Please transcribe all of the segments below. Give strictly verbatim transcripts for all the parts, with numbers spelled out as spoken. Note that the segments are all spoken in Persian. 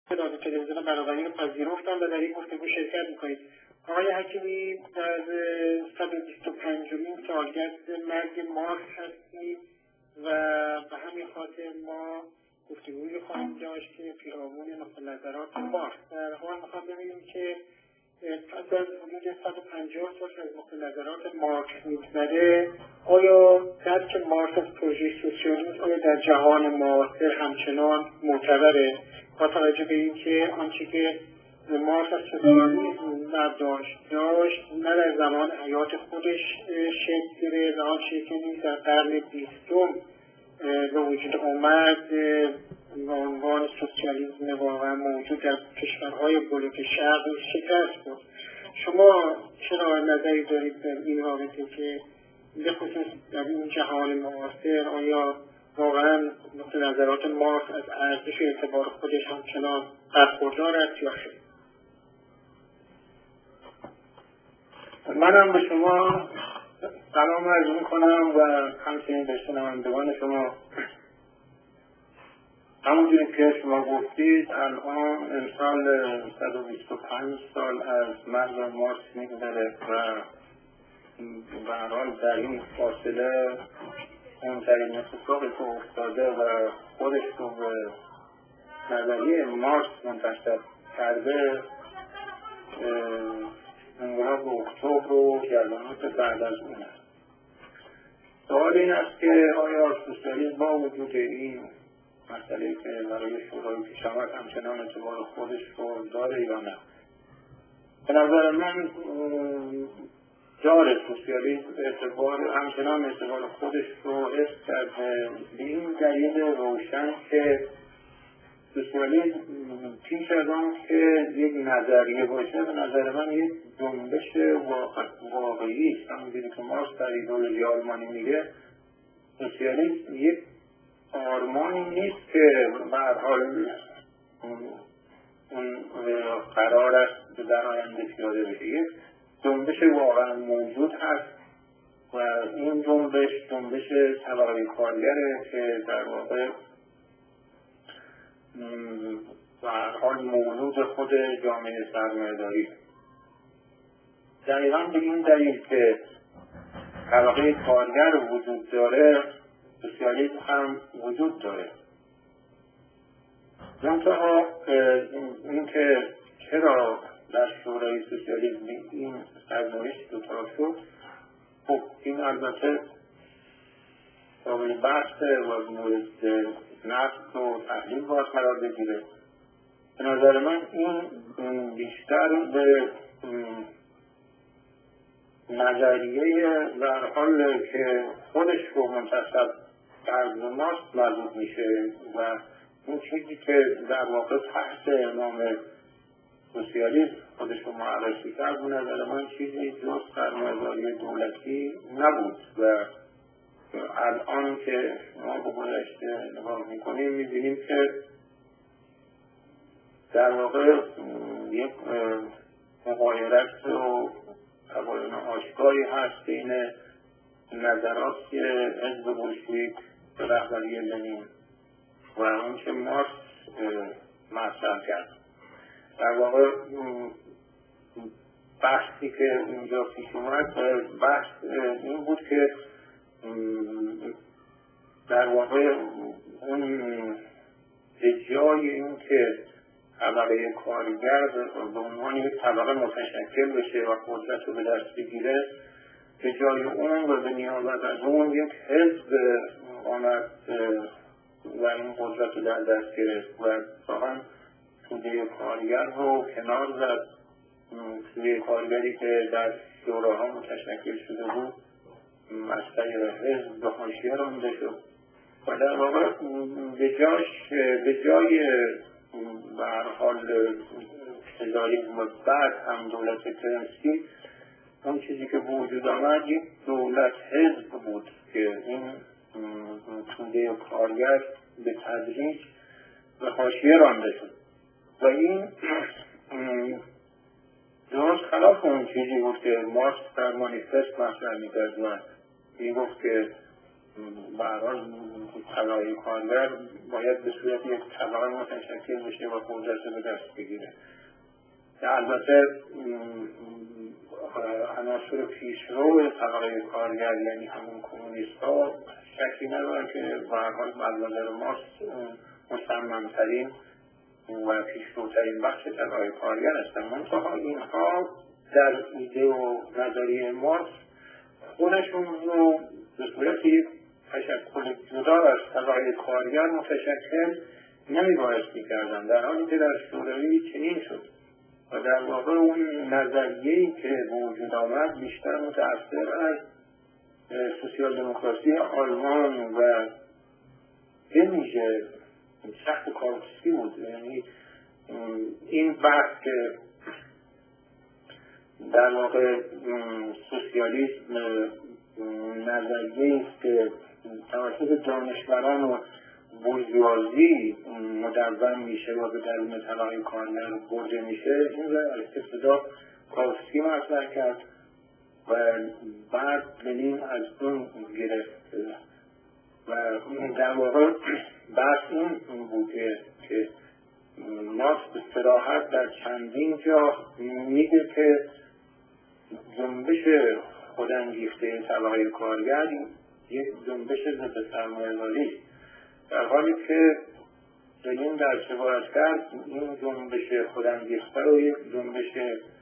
رادیو تلویزیون بنابراین رو پذیرفتن و در این گفتگو شرکت میکنید. آقای حکیمی، در صد و بیست و پنجمین سالگرد مرگ مارکس هستید و به همین خاطر ما گفتگویی خواهیم داشت که پیرامون نقطه نظرات مارکس. در حال میخوام ببینیم که پس از حدود صد و پنجاه سال از نقطه نظرات مارکس میگذره، آیا درک مارکس از پروژه سوسیالیسم آیا در جهان معاصر همچنان معتبره، با توجه به اینکه آنچه که مارکس از سوسیالیسم برداشت داشت نه در زمان حیات خودش شکل گرفت و آنچه که نیز در قرن بیستم به وجود آمد به عنوان سوسیالیسم واقعا موجود در کشورهای بلوک شرق شکست بود. شما چرا نظری دارید در این رابطه که به خصوص در این جهان معاصر آیا واقعا نقطه نظرات مارکس از ارزش و اعتبار خودش همچنان برخوردار است یا خیر؟ منم به شما سلام عرض میکنم و همچنین به شنوندگان شما. همونجوری که شما گفتید الان امسال صد و بیست و پنج سال از مرگ مارکس میگذره و به هر حال در این فاصله مهمترین اتفاقی که افتاده و خودش رو به نظریه مارکس منتشر کرده انقلاب اکتبر و جریانات بعد از اون است. سوال این است که آیا سوسیالیسم با وجود این مسئله که برای شورای پیشامد همچنان اعتبار خودش رو داره یا نه؟ به نظر من داره سوسیالیسم اعتبار همچنان اعتبار خودش رو حفظ کرده به این دلیل روشن که سوسیالیسم پیش از آن که یک نظریه باشه به نظر من یک جنبش واقعی است. همونجوری که مارکس در ایدئولوژی آلمانی میگه سوسیالیسم یک آرمانی نیست که به هر حال اون قرار است در آینده پیاده بشه، یک جنبش واقعا موجود هست و این جنبش جنبش طبقه کارگره که در واقع به هر حال مولود خود جامعه سرمایه‌داری. دقیقاً به این دلیل که طبقه کارگر وجود داره سوسیالیسم هم وجود داره. منتها این که چرا در شورای سوسیالیسم این سرنوشت دوتا شد، خب این البته قابل بحثه و مورد نقد و تحلیل باید قرار بگیره. به نظر من این بیشتر به نظریه در حال که خودش رو منتصب کرد به مارکس مربوط میشه و اون چیزی که در واقع تحت نام سوسیالیسم خودش رو معرفی کرد به نظر من چیزی جز سرمایه‌داری دولتی نبود و الان که ما به گذشته نگاه میکنیم میبینیم که در واقع یک مغایرت و تباین آشکاری هست بین نظرات حزب بولشویک به رهبری لنین و اون که مارکس مطرح کرد. در واقع بحثی که اونجا پیش اومد بحث این بود که در واقع اون به جای این که طبقه کارگر به عنوان یک طبقه متشکل بشه و قدرت رو به دست بگیره، به جای اون و به نیابت از اون یک حزب آمد و این قدرت رو در دست گرفت و واقعا توده کارگر رو کنار زد. توده کارگری که در شوراها متشکل شده بود از طریق حزب به حاشیه رانده شد و در واقع به جاش به جای به هر حال سوسیالیسم و بعد هم دولت کرنسکی اون چیزی که به وجود آمد یک دولت حزب بود که این توده کارگر به تدریج به حاشیه رانده شد و این درست خلاف اون چیزی بود که مارکس در مانیفست مطرح می‌کرد و میگفت که به هر حال طبقه کارگر باید به صورت یک طبقه متشکل بشه و قدرت رو به دست بگیره. البته عناصر پیشرو طبقه کارگر یعنی همون کمونیست‌ها شکی نداره که به هر حال از نظر مارکس مصمم‌ترین و پیشروترین بخش طبقه کارگر هستند. منتها اینها در ایده و نظریه مارکس خودشون رو به صورت یک تشکل جدا از طبقه کارگر متشکل نمی‌بایستی کردن، در حالی که در شوروی چنین شد و در واقع اون نظریه‌ای که وجود آمد بیشتر متأثر از سوسیال دموکراسی آلمان و به ویژه سخت کارتسکی بود. یعنی این بحث که در واقع سوسیالیسم نظریه‌ای است که توسط دانشوران و بورژوازی مدون میشه و به درون طبقه کارگر برده میشه، این را از ابتدا کارتسکی مطرح کرد و بعد لنین از اون گرفت و در واقع بحث این بود که مارکس به صراحت در چندین جا میگه که جنبش خودانگیخته طبقه کارگر یک جنبش ضد سرمایه‌داری، در حالی که لنین در عبارت کرد این جنبش خودانگیخته رو یک جنبش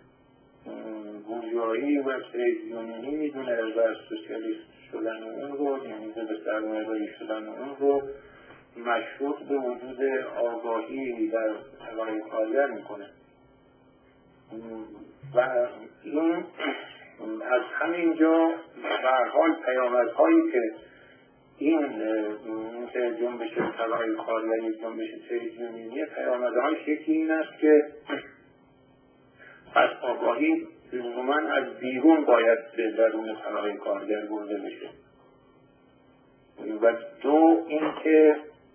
بورژوایی و تریزیونی میدونه و سوسیالیست شدن اون رو، یعنی ضد سرمایه‌داری شدن اون رو مشروط به وجود آگاهی در طبقه کارگر میکنه و این از همینجا به هر حال پیامدهایی که این که جنبش طبقه کارگری جنبش تریزیونی پیامدهای شکلی این است که پس آگاهی لزوما از بیرون باید به درون طبقه کارگر برده بشه و دو اینکه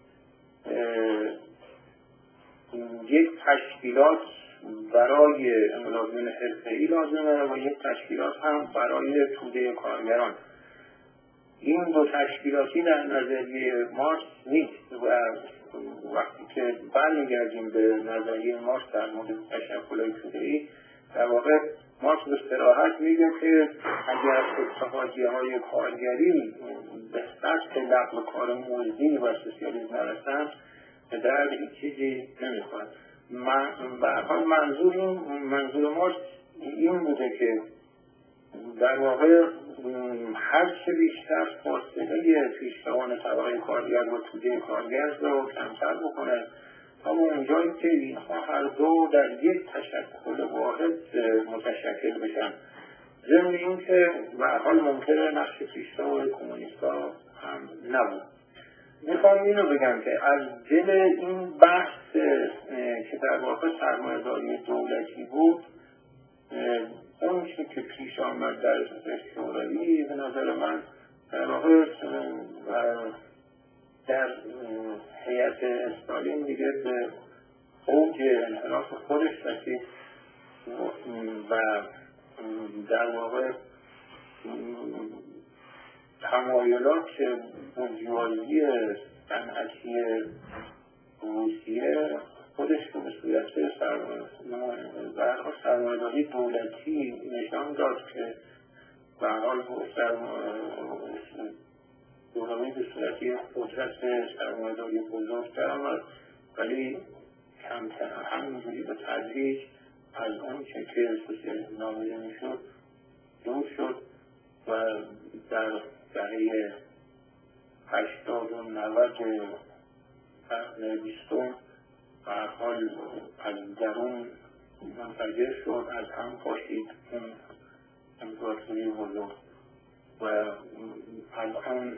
یک تشکیلات برای انقلابیون حرفه‌ای لازمه و یک تشکیلات هم برای توده کارگران. این دو تشکیلاتی در نظریه مارکس نیست و وقتی که برمیگردیم به نظریه مارکس در مورد تشکل‌های توده‌ای، در واقع مارکس به صراحت میگه که اگر اتحادیه‌های کارگری به سطح نقل کار مزدی و سوسیالیسم نرسن به درد هیچ چیزی نمیخواد. به هر حال منظور این منظور مارکس این بوده که در واقع هر چه بیشتر فاصله پیشروان طبقه کارگر و توده کارگر رو کمتر بکنه تا به اونجایی که اینها هر دو در یک تشکل واحد متشکل بشن. ضمن این که به هر حال منکر نقش پیشرو کمونیست‌ها هم نبود. میخوام اینو بگم که از دل این بحث که در واقع سرمایه‌داری دولتی بود، اون چی که پیش آمد در شوروی به نظر من در واقع در هیئت استالین دیگه به اوج انحراف خودش رسید و در واقع تمایلات بورژوازی صنعتی روسیه خودش رو به صورت سرمایه‌داری دولتی نشان داد که به هر حال دولتی به صورت یک قدرت سرمایه‌داری بزرگ درآمد، ولی کمتر همینجوری به تدریج از اون چه که سوسیالیسم نامیده میشد دور شد و در دهه هشتاد و نود قرن بیستم به هر حال از درون منفجر شد، از هم پاشید اون امپراتوری بزرگ و الان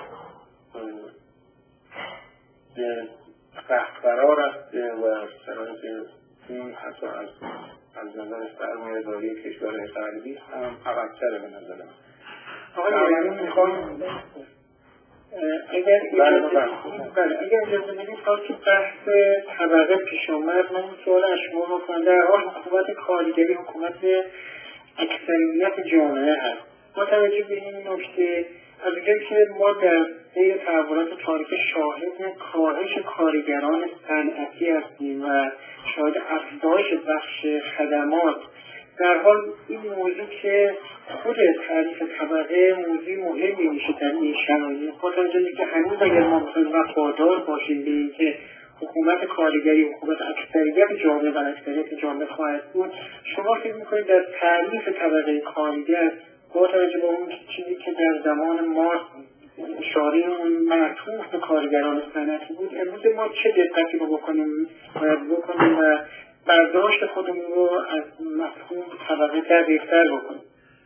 به قهقرا رفته و شرایط این حتی از از نظر سرمایه‌داری کشورهای غربی هم عقب‌تره به نظر من. آقای من میخوام اگر اگر اجازه بدید تا که بحث طبقه پیش آمد من این سوال از شما بکنم. در حال حکومت کارگری حکومت اکثریت جامعه هست. با توجه به این نکته از اینکه که ما در طی تحولات تاریخ شاهد کاهش کارگران صنعتی هستیم و شاهد افزایش بخش خدمات. در حال این موضوع که خود تعریف طبقه موضوع مهمی میشه در این شرایط، با توجه که هنوز اگر ما بخوایم وفادار باشیم به اینکه حکومت کارگری حکومت اکثریت جامعه و اکثریت جامعه خواهد بود، شما فکر میکنید در تعریف طبقه کارگر با توجه به اون چیزی که در زمان ما اشاره معطوف به کارگران صنعتی بود، امروز ما چه دقتی رو بکنیم باید بکنیم و برداشت خودمون رو از مفهوم طبقه دقیق‌تر بکنیم؟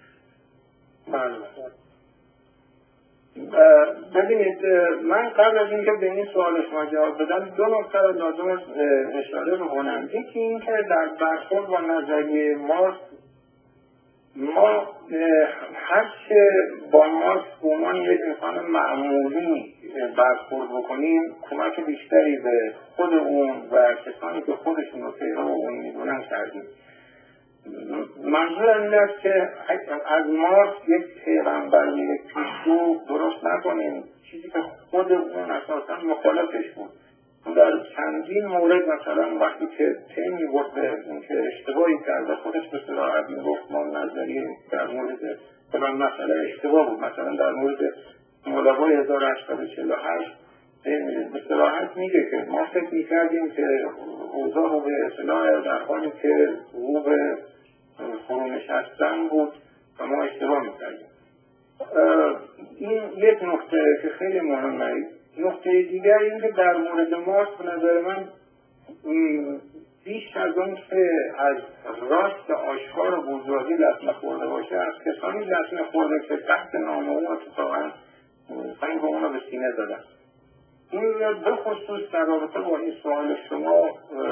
بله. ببینید، من قبل از اینکه به این سوال شما جواب بدم دو نکته رو لازم اشاره بکنم. یکی این که در برخورد با نظریه مارکس ما هر چه با مارکس به عنوان یک انسان معمولی برخورد بکنیم کمک بیشتری به خود اون و کسانی که خودشون رو پیرو اون میدونن کردیم. منظور این است که از مارکس یک پیغمبر و یک پیشرو درست نکنیم، چیزی که خود اون اساسا مخالفش بود. اون در چندین مورد مثلا وقتی که طی می‌برد به اینکه اشتباهی کرده خودش به صراحت میگفت ما نظریه در مورد فلان مسئله اشتباه بود. مثلا در مورد مولوای هزار و هشتصد و چهل و هشت به صراحت میگه که ما فکر میکردیم که اوضاع رو به اصلاح در حالی که او به فرونشستن بود و ما اشتباه میکردیم. این یک نکته که خیلی مهمه. نکته دیگر این که در مورد مارکس به نظر من بیش از اون که از راست آشکار بورژوازی دست نخورده باشه، از کسانی دست نخورده که تحت نام او اتفاقا سنگ به اون رو به سینه دادن. این به خصوص در رابطه با این سوال شما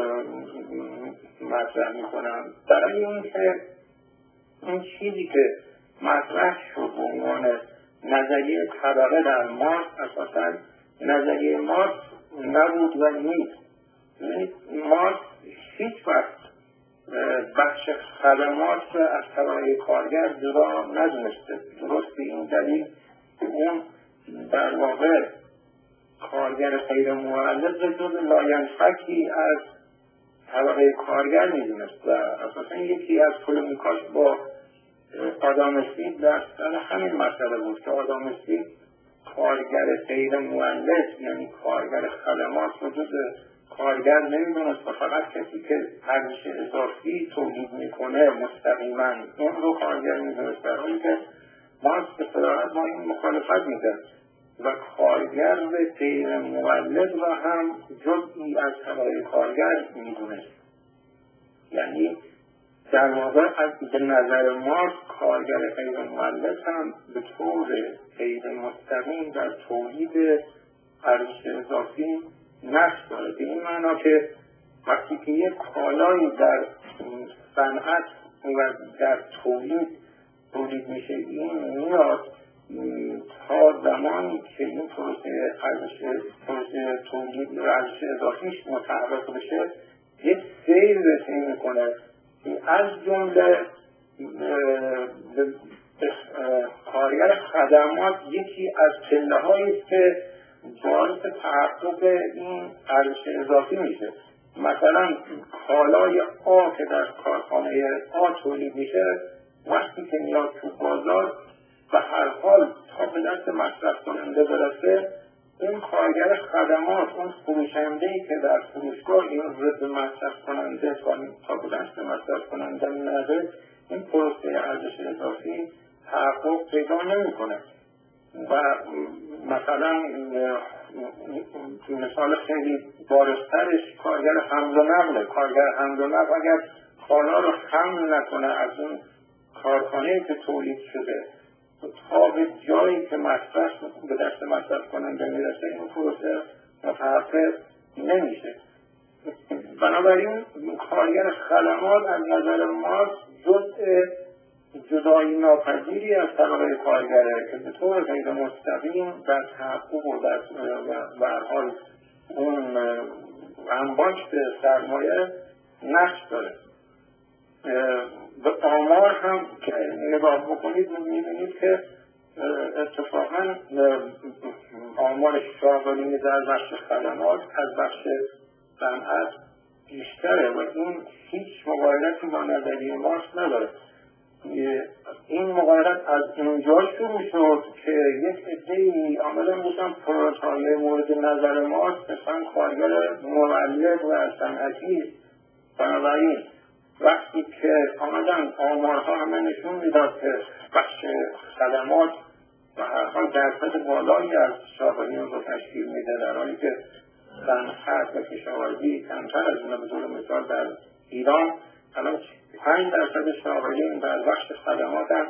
مطرح میکنم برای این که این چیزی که مطرح شد به عنوان نظریه طبقه در مارکس اساساً نظریه مارکس نبود و نیست. مارکس هیچ وقت بخش خدمات از طبقه کارگر جدا ندونسته. درست به این دلیل که اون در واقع کارگر غیر مولد جز لاینفکی از طبقه کارگر میدونست و اساسا یکی از پولمیکاش با آدام اسمیت در سر همین مسئله بود که آدام اسمیت کارگر غیر مولد یعنی کارگر خدمات رو جز کارگر نمیدونست و فقط کسی که ارزش اضافی تولید میکنه مستقیما اون رو کارگر میدونست، در حالی که مارکس به صراحت با این مخالفت میده و کارگر غیر مولد را هم جزئی از طبقه کارگر میدونست. یعنی در واقع به نظر مارکس کارگر غیر مولد هم به طور غیر مستقیم در تولید ارزش اضافی نقش داره. به این معنا که وقتی که یک کالایی در صنعت و در تولید تولید میشه این میاد تا زمانی که این پروسه ارزش پروسه تولید و ارزش اضافیش متحقق بشه یک سیر رسمی میکنه. از جمله کارگر خدمات یکی از پله هایی که باعث تحقق این ارزش اضافی میشه. مثلا کالای آ که در کارخانه آ تولید میشه وقتی که میاد تو بازار و هر حال تا به دست مصرف کننده برسه اون کارگر خدمات اون فروشنده‌ای که در فروشگاه این رو به مصرف کننده تا به دست مصرف کننده نده این پروسه ارزش اضافی تحقق پیدا نمی‌کنه. و مثلا مثال خیلی بارزترش کارگر حمل و نقله. کارگر حمل و نقل اگر کالا رو حمل نکنه از اون کارخانه‌ای که تولید شده تا به جایی که مصرف به دست مصرف کننده میرسه این پروسه متحقق نمیشه. بنابراین کارگر خدمات از نظر مارکس جزء جدایی ناپذیری از طبقه کارگره که به طور غیر مستقیم در تحقق و در حال اون انباشت سرمایه نقش داره. به آمار هم که نگاه بکنید میبینید که اتفاقا آمار شاغلین در بخش خدمات از بخش صنعت بیشتره و این هیچ مقایرتی با نظریه مارکس نداره. این مقایرت از اینجا شروع شد که یک عده‌ای آمدن بودن پروتئای مورد نظر مارکس مثلا کارگر مولد و صنعتی. بنابراین وقتی که آمدن آمارها همه نشون میداد که بخش خدمات و هر حال درصد بالایی از شاغلین رو تشکیل میده، در حالی که صنعت و کشاورزی کمتر از اون. به طور مثال در ایران الان پنج درصد شاغلین در بخش خدمات هم،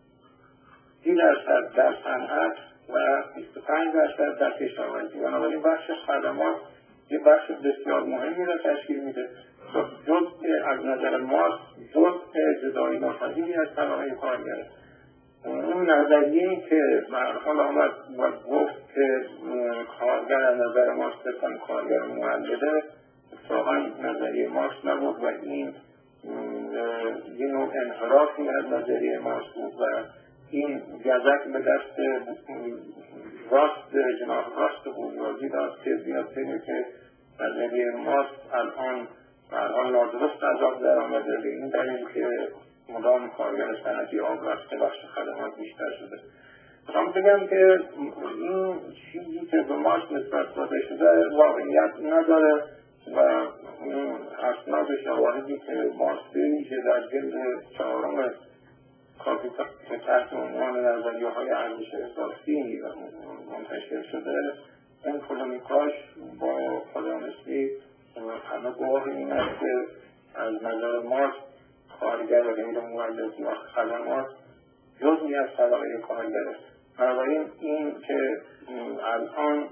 سی درصد در صنعت و بیست و پنج درصد در کشاورزی. بنابراین بخش خدمات یه بخش بسیار مهمی را تشکیل میده. جزء از نظر مارکس جزء جدایی ناپذیری از طبقه کارگر. اون نظریه‌ای که به هر حال آمد و گفت که کارگر از نظر مارکس بسن کارگر مولده، اتفاقا نظریه مارکس نبود و این یه نوع انحرافی از نظریه مارکس بود و این گزک به دست راست جناح راست بورژوازی داد که بیاد بگه که نظریه مارکس الان به هر حال نادرست از آب در آمده، به این دلیل که مدام کارگر صنعتی آب رفته بخش خدمات بیشتر شده. میخوام بگم که این چیزی که به مارکس نسبت داده شده واقعیت نداره و اسناد شواهدی که مارکس که در جلد چهارم کاپیتال تحت عنوان نظریه‌های ارزش اضافی منتشر شده، این پولمیکاش با خودآموزی همه گواه این است که از نظر مارکس کارگر و غیر مولد یا خدمات جزئی از طبقه کارگر است. بنابراین این که الان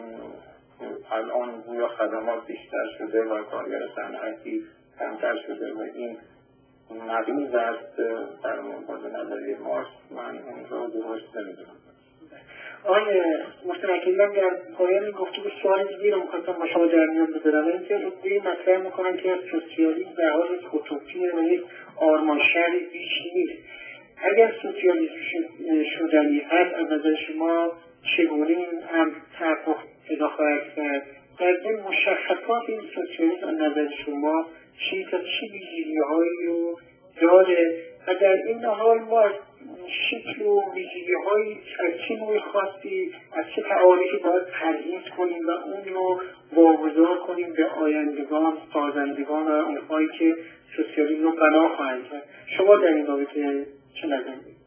الان گویا خدمات بیشتر شده و کارگر صنعتی کمتر شده و این نقیض است در مورد نظریه مارکس، من اون رو درست نمی‌دونم. آقای مستنکیان در پایان گفتگو سوال دیگه رو می‌خواستم با شما در میان بذارم، اینکه ادعای مطرح می‌کنن که سوسیالیسم در حال یک اوتوپیه و یک آرمانشهری بیش نیست. اگر سوسیالیسم شدنی هست، از نظر شما چگونه این امر تحقق پیدا خواهد کرد؟ در این مشخصات این سوسیالیسم از نظر شما چی تا چه ویژگی‌هایی رو داره و در این حال ما شکل و ویژگی‌هایی از چه نوع خاصی از چه تعاریفی باید پرهیز کنیم و اون رو واگذار کنیم به آیندگان، سازندگان و اونهایی که سوسیالیسم رو بنا خواهند کرد؟ شما در این رابطه چه نظر دارید؟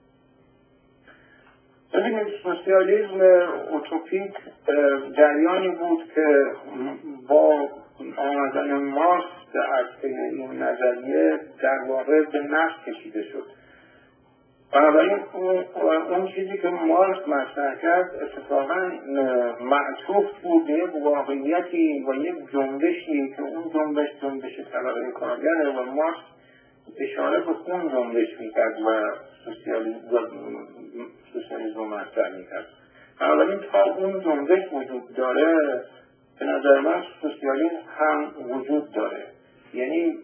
ببینید، سوسیالیسم اوتوپیک جریانی بود که با آمدن مارکس به عرصه این نظریه در واقع به نقد کشیده شد. بنابراین اون, اون چیزی که مارکس مطرح کرد اتفاقا معطوف بود به یک واقعیتی و یک جنبشی که اون جنبش جنبش طبقه کارگره و مارکس اشاره به اون جنبش میکرد و سوسیالیسم رو مطرح میکرد. بنابراین تا اون جنبش وجود داره، به نظر من سوسیالیسم هم وجود داره. یعنی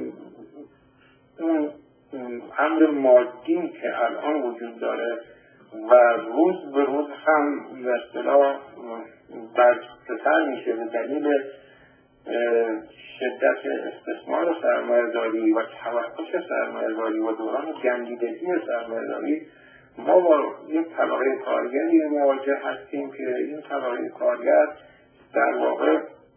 اون امر مادی که الان وجود داره و روز به روز هم به اصطلاح برجسته‌تر میشه به دلیل شدت استثمار سرمایه‌داری و توحش سرمایه‌داری و دوران گندیدگی سرمایه‌داری، ما با یک طبقه کارگری مواجه هستیم که این طبقه کارگر در واقع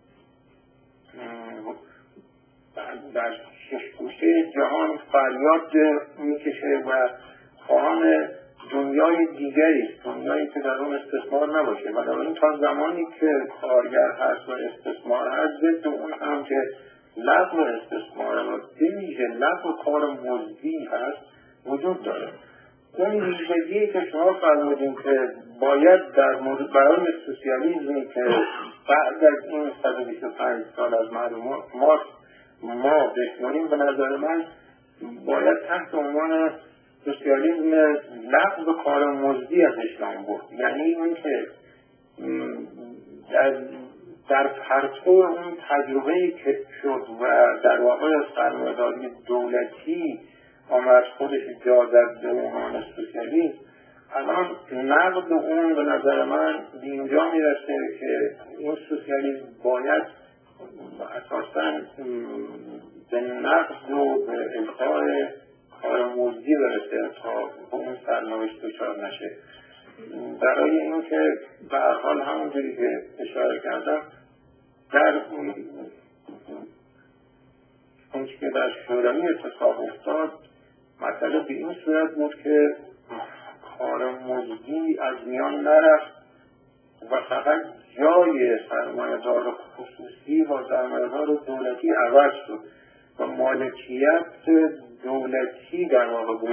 در شش گوشه جهان فریاد میکشه و خواهان دنیای دیگری است، دنیایی که در اون استثمار نباشه. بنابراین تا زمانی که کارگر هست و استثمار هست، ضد اون هم که لغو استثمار و بویژه لغو کار مزدی هست وجود داره. اون ویژگی که شما فرمودین که باید در مورد برای سوسیالیسمی که بعد از این صد و بیست و پنج سال از معلومات مارکس ما بشماریم، به نظر من باید تحت عنوان سوسیالیسم لغو کار مزدی از اسلام بود. یعنی این که در در پرتو اون تجربه‌ای که شد و در واقع سرمایه‌داری دولتی آمد خودش جا زد به عنوان سوسیالیسم، الان نقد اون به نظر من به اینجا میرسه که این سوسیالیسم باید اساساً به نقد و به الغای کار مزدی برسه تا به اون سرنوشت دچار نشه. برای اینکه به هر حال همونجوری که اشاره کردم در اون که در شوروی اتفاق افتاد مسئله به این صورت بود که کار مزدی از میان نرفت و فقط جای سرمایه‌دار خصوصی و سرمایه‌دار دولتی عوض شد و مالکیت دولتی در واقع بود.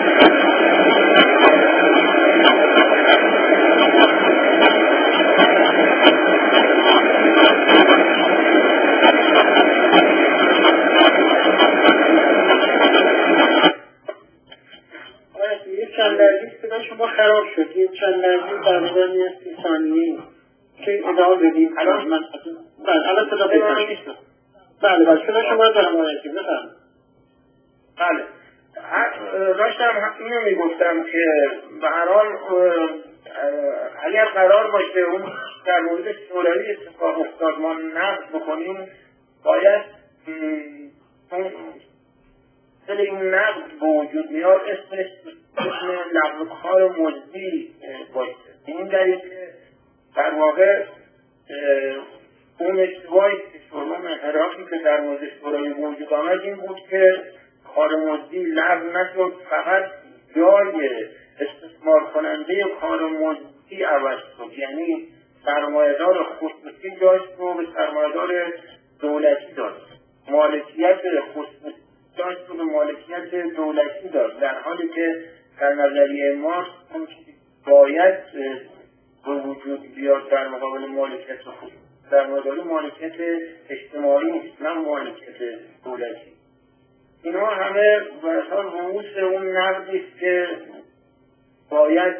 چند لحظه صدا شما خراب شد، یه چند لحظه تقریبا یه سی ثانیه که ادامه بدید. الان من بله الان صدا بهتر شد. بله بله صدا شما دارم آقای حکیم بفرمایید. بله داشتم اینو میگفتم که به هر حال اگر قرار باشه اون در مورد شوروی اتفاق افتاد ما نقد بکنیم باید اون دل این نقد به وجود میاد اسمش اسم لغو کار مزدی باشه. این دلیل که در واقع اون اشتباهی که شما انحرافی که در مورد شوروی وجود آمد این بود که کار مزدی لغو نشد، فقط جای استثمار کننده کار مزدی عوض شد، یعنی سرمایه‌دار خصوصی داشت و به سرمایه‌دار دولتی داشت، مالکیت خصوصی داشت و به مالکیت دولتی داشت، در حالی که در نظریه مارکس اون چیزی باید به وجود بیاد در مقابل مالکیت خصوصی در مقابل مالکیت اجتماعی نیست، نه مالکیت دولتی. اینها همه به اصال رؤوس اون نقدی است که باید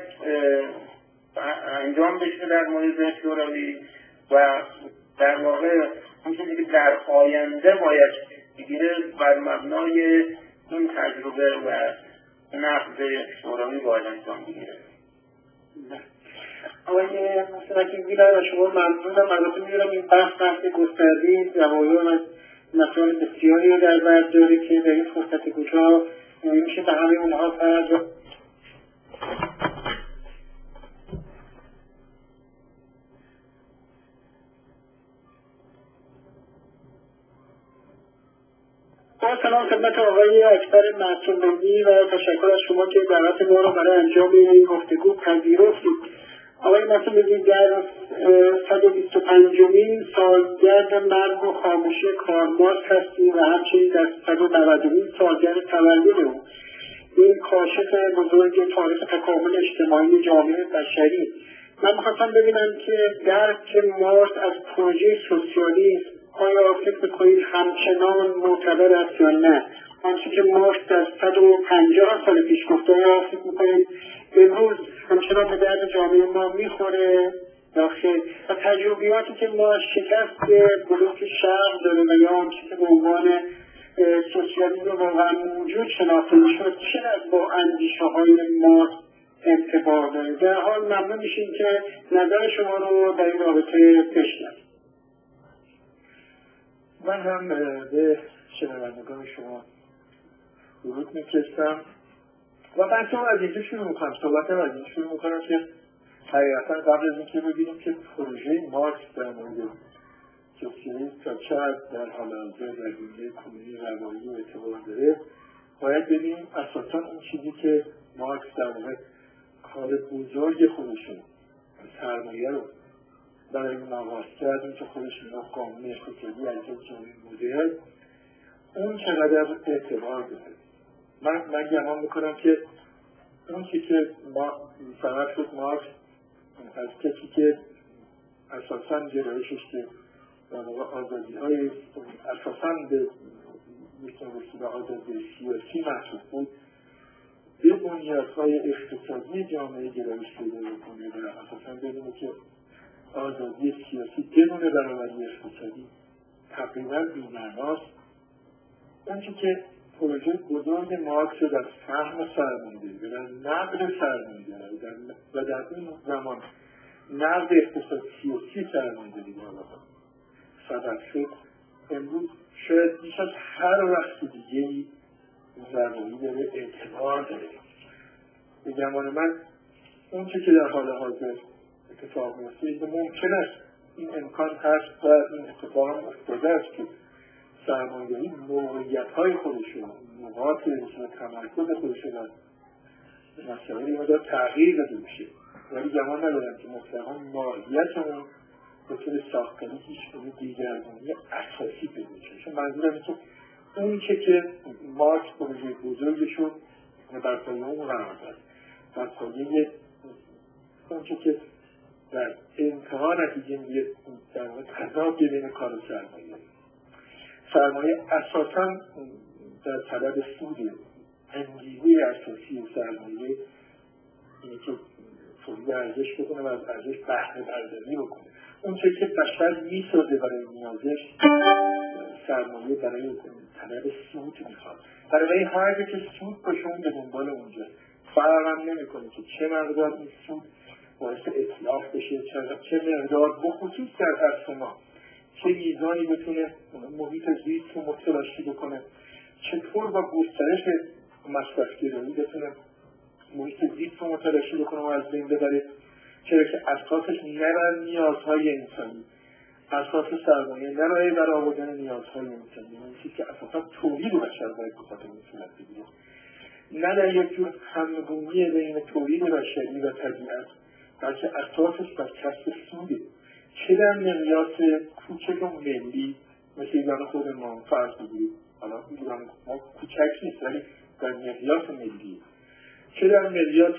انجام بشه در مورد شوروی و در واقع اون چیزی که در آینده باید بگیره بر مبنای این تجربه و نقد شوروی باید انجام بگیره. آقای مستمکی ویلای و شما ممنونم. البته می‌دونم این بحث بحث گسترده‌ای زوایا و مسائل بسیاری رو در بر داره که در این فرصت کوتاه نمیشه به همه اونها پرداخت. با سلام خدمت آقای اکبر معصوم‌نژادی و تشکر از شما که دعوت ما رو برای انجام این گفتگو پذیرفتید. آقای معصوم‌نژادی در صد و بیست و پنجمین سالگرد مرگ و خاموشی کارل مارکس هستیم و همچنین در صد و نودمین سالگرد تولد او، این کاشف بزرگ تاریخ تکامل اجتماعی جامعه بشری. من می‌خواستم ببینم که درک مارکس از پروژه سوسیالیسم آیا فکر می‌کنید همچنان معتبر است یا نه؟ آنچه که مارکس در صد و پنجاه سال پیش گفته آیا فکر می‌کنید امروز همچنان به درد جامعه ما میخوره یا خیر؟ و تجربیاتی که ما شکست بلوک شرق داره و یا آنچه که به عنوان سوسیالیسم واقعا موجود شناخته میشد چقدر با اندیشه های مارکس ارتباط داره؟ در حال ممنون میشیم که نظر شما رو در این رابطه بشنویم. من هم به شنوندگان شما درود می‌فرستم و بحثم از اینجا شروع میکنم صحبتم از اینجا شروع میکنم که حقیقتا قبل از اینکه ببینیم که پروژه مارکس در مورد سوسیالیسم تا چقدر در حال حاضر در دنیای کنونی روایی و اعتبار داره باید ببینیم اساسا اون چیزی که مارکس در واقع کار بزرگ خودشون سرمایه رو برای مواز کردیم که خودش اینا قانون اقتصادی از جامعه مدرن اون چقدر اعتبار داره. من من گمان میکنم که اون چی که ما فرق شد مارکس از کسی که اساساً گرایشش که در واقع آزادی های اساساً به میتونستی به آزادی سیاسی محسوب بود به بنیادهای اقتصادی جامعه گرایش پیدا بکنه و اساساً بدونه که آزادی سیاسی بدون برابری اقتصادی تقریباً بی‌معناست. اون چی که پروژه بزرگ مارکس در فهم سرمایه‌داری و در نقد سرمایه‌داری و در این زمان نقد اقتصاد سیاسی سرمایه‌داری بالا صدر شد، امروز شاید بیش از هر وقت دیگه‌ای زمانی داره اعتبار داره. به گمان من اون چه که در حال حاضر اتفاق میفته ممکن است این امکان هست و این اتفاق هم افتاده است که سرمایه‌داری موقعیت‌های خودش رو، نقاط تمرکز خودش رو در مسائلی مدار تغییر داده میشه، ولی گمان ندارم که مطلقا ماهیت اون به طور ساختاری هیچ دیگرگونی اساسی پیدا میشه. چون منظورم اینه که اون چه که مارکس پروژه بزرگش رو بر پایه اون قرار داد، بر پایه اون چه که در انتها نتیجه میگه در واقع تضاد بین کار و سرمایه. سرمایه اساساً در طلب سوده. انگیزه اساسی سرمایه اینه که تولید ارزش بکنه و از ارزش بهره برداری بکنه. اون چه که بشر میسازه برای نیازش، سرمایه برای طلب سود میخواد. برای هر جا که سود باشه اون به دنبال اونجا. فرق هم نمیکنه که چه مقدار این سود باعث اطلاف بشه، چه مقدار بخصوص در عصر ما چه میزانی بتونه محیط زیست رو متلاشی بکنه، چطور با گسترش مصرف‌گرایی بتونه محیط زیست رو متلاشی بکنه و از بین ببره، چرا که اساسش نه بر نیازهای انسانی، اساس سرمایه نه برای برآوردن نیازهای انسانی، این چیزی که اساسا تولید بشر باید به خاطر این صورت بگیره، نه در یک جور همگونی بین تولید بشری و طبیعت، بلکه اساسش بر کسب سوده، چه در مقیاس کوچک و ملی مثل ایران خود ما فرض بگیریم، حالا ایران ما کوچک نیست ولی در مقیاس ملی، چه در مقیاس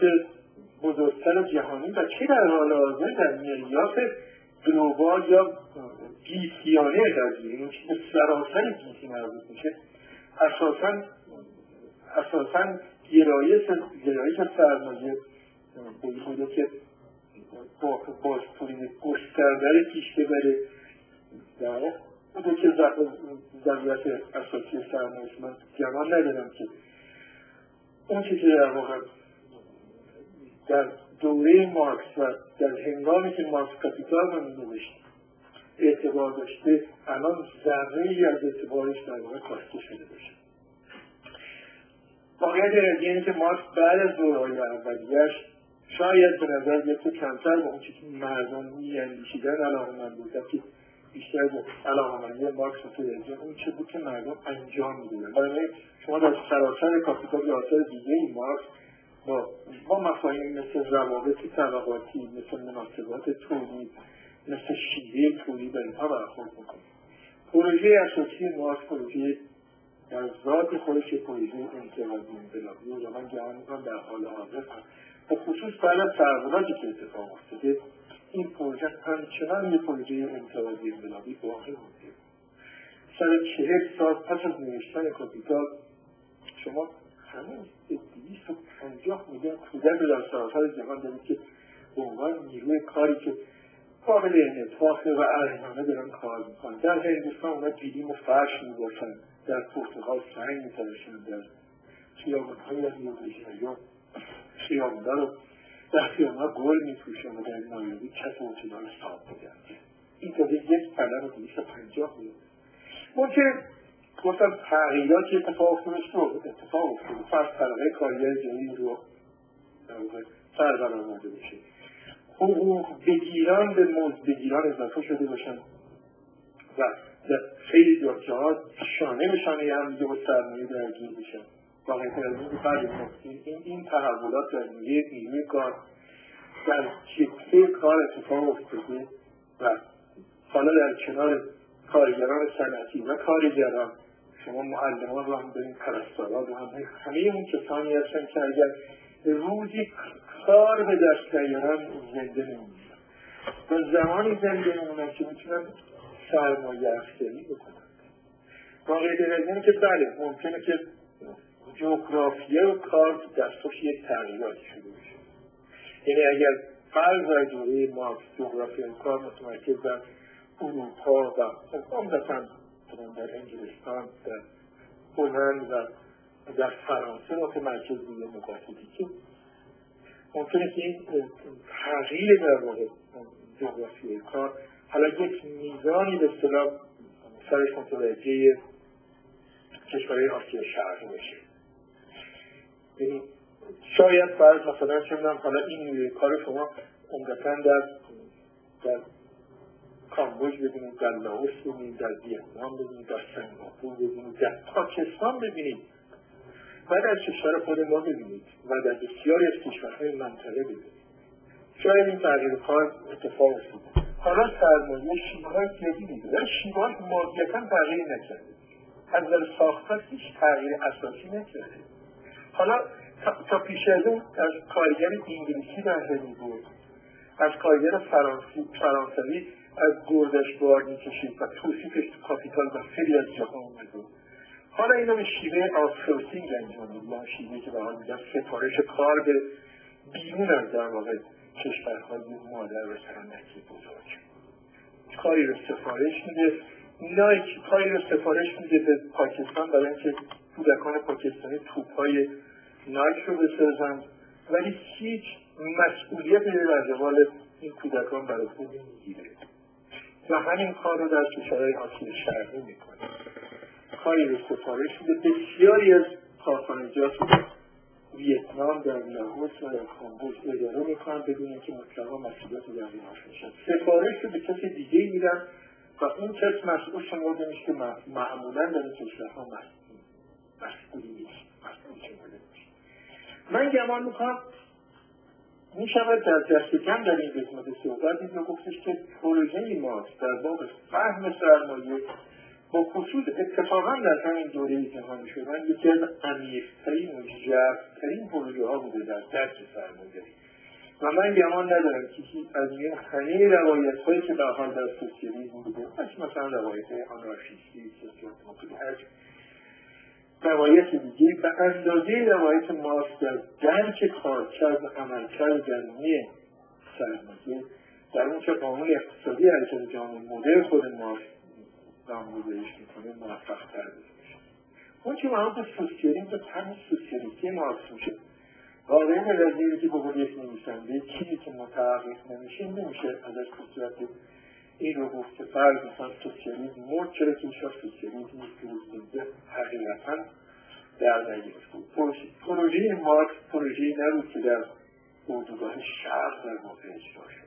بزرگتر جهانی و چه در حال حاضر در مقیاس گلوبال یا گیسیانه قضیه، این چیز سراسر گیسی مربوط میشه، اساساً اساساً گرایش گرایش سرمایه به این بوده که با بازپوری گسترده‌ای پیش ببره در بوده که ضرورت اساسی سرمایه است. من گمان ندارم که اون چیزی در واقع در دوره مارکس و در هنگامی که مارکس کاپیتال رو می‌نوشت اعتبار داشته، الان ذره‌ای از اعتبارش در واقع کاسته شده باشه. واقعیت اینه که مارکس بعد از دوره‌های اولیه‌اش شاید به نظر بیاد که کمتر به اون چیزی که مردم می‌اندیشیدن علاقه‌مند بود، که بیشتر به علاقه‌مندی مارکس و توجه اون چه بود که مردم انجام می‌دادن. برای شما در سراسر کاپیتال یا آثار دیگه‌ای مارکس با با مفاهیم مثل روابط طبقاتی، مثل مناسبات تولید، مثل شیوه تولید و اینها برخورد می‌کنه. پروژه اساسی مارکس پروژه در ذات خودش پروژه انقلابی انقلابی و من گمان می‌کنم در حال حاضر به خصوص بعد از تحولاتی که اتفاق افتاده این پروژه همچنان یک پروژه انقلابی انقلابی باقی مونده. سر چهل سال پس از نوشتن کاپیتال شما هنوز دویست و پنجاه میلیون کودک در سراسر جهان دارید که به عنوان نیروی کاری که قابل انعطاف و ارزانه دارن کار میکنن. در هندوستان اونا گلیم و فرش میباشن، در پرتغال سنگ میتراشن، در خیابان‌های از ریو خیابان‌ها رو در خیابان‌ها گل میپوشن و در نایروبی کف هتل‌ها رو صاف می‌کنن. این تازه یک قلم دویست و پنجاه میلیون. ممکن گفتم تغییراتی اتفاق افتاده اتفاق افتاده فرض طبقه کارگر جدید رو در واقع سربرآورده بشه، حقوق بگیران به مزد بگیران اضافه شده باشن و در خیلی جاها شانه به شانه هم دیگه با سرمایه درگیر بشن. واقعیت از این فرد این این تحولات در نیروی نیروی کار در جبهه کار اتفاق افتاده و حالا در کنار کارگران صنعتی و کارگران شما معلمان رو هم دارین، پرستاران رو هم دارین، همه اون کسانی هستن که اگر روزی کار به دست نیارن زنده نمیمونن و زمانی زنده نمیمونن که میتونن سرمایه افزایی بکنن. واقعیت اینه که بله ممکنه که جغرافیه و کار دستش یک تغییراتی شده باشه. یعنی اگر فرض دوره مارکس جغرافیه و کار متمرکز در اروپا و عمدتاً در انگلستان، در هلند و در فرانسه متمرکز بوده مقاصدی که ممکنه که این تغییر در واقع جغرافیای کار حالا یک میزانی به اصطلاح سرش متوجه کشورهای آسیا شرقی باشه. یعنی شاید فرض مثلا چه می‌دونم حالا این کار شما عمدتاً در در کامبوج ببینید، در لاوس ببینید، در ویتنام ببینید، در سنگاپور ببینید، در پاکستان ببینید و در کشور خود ما ببینید و در بسیاری از کشورهای منطقه ببینید. شاید این تغییر کار اتفاق افتاده. حالا سرمایه شیوه‌های جدیدی داره ولی شیوه‌هاش ماهیتاً تغییر نکرده. از نظر ساختار هیچ تغییر اساسی نکرده. حالا تا, تا پیش از اون از کارگر انگلیسی بهره می‌برد، از کارگر فرانسی فرانسوی از گردش بار می‌کشید و توصیفش تو کاپیتال و خیلی از جاها اومده. حالا اینا به شیوه آوتسورسینگ انجام میدن، شیوهی که به حال میگن سفارش کار به بیرون از در واقع کشورهای مادر و سرندکی بزرگ. کاری رو سفارش میده، نایک کاری رو سفارش میده به پاکستان برای اینکه کودکان پاکستانی توپ‌های نایک رو بسازن ولی هیچ مسئولیت در جوال این کودکان برای خود نمیگیره و همین کار رو در کشورهای آسیا شرقی میکنه. کاری رو سفارش میده، بسیاری از کارخانجات ویتنام در لاوس و در کامبوج اداره میکنن بدون اینکه مطلقا مسئولیت در اینهاش میشن. سفارش رو به کسی دیگه میدن و اون کس مسئول شمرده میشه که معمولا در این کشورها مسئولی نیست، مسئول شمرده میشه. من گمان میکنم میشود در دست کم در این قسمت صحبت این رو گفتش که پروژه ماست در باب فهم سرمایه با خصوص اتفاقا در همین دوره جهانی شدن یکی از عمیق‌ترین و ژرف‌ترین پروژه ها بوده در درک سرمایه‌داری و من گمان ندارم که از این همه روایت هایی که در حال در سوسیالیسم بوده مثلا روایت آنارشیستی، سوسیال دموکراسی، روایت دیگه به اندازه روایت مارکس در درک کارکرد و عملکرد درونی سرمایه در اون که قانون اقتصادی حرکت جهانی مدرن خود مارکس نامگذاریش میکنه موفق تر بشه. اون که مربوط به سوسیالیسم به همین سوسیالیستی مارکس میشه. واقعی نظریه‌ای که به قول یک نویسنده چیزی که متحقق نمیشه نمیشه ازش به صورت این رو گفت که فرض مثلا سوسیالیسم مرد چرا که میشه سوسیالیسم پیروزمنده حقیقتا در نگرفت بود. پروژه مارکس پروژه‌ای نبود که در اردوگاه شرق در واقع اجرا شد.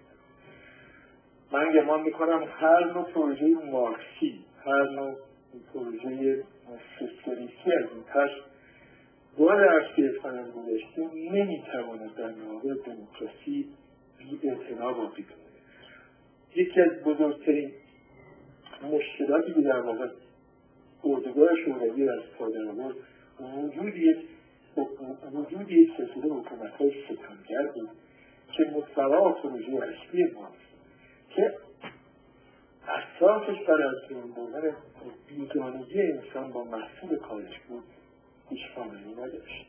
من گمان میکنم هر نوع پروژه مارکسی، هر نوع پروژه سوسیالیستی از این پس با درس گرفتن گذشته نمیتواند در مقابل دموکراسی بی‌اعتنا باقی بماند. یکی از بزرگترین مشکلاتی که در واقع اردوگاه شوروی از پا درآورد وجود یک وجود یک سلسله حکومت‌های ستمگر بود که محتوا پروژه اصلی مارکس که اساسش بر از بین بردن بیگانگی انسان با محصول کارش بود هیچ فامیلی نداشت.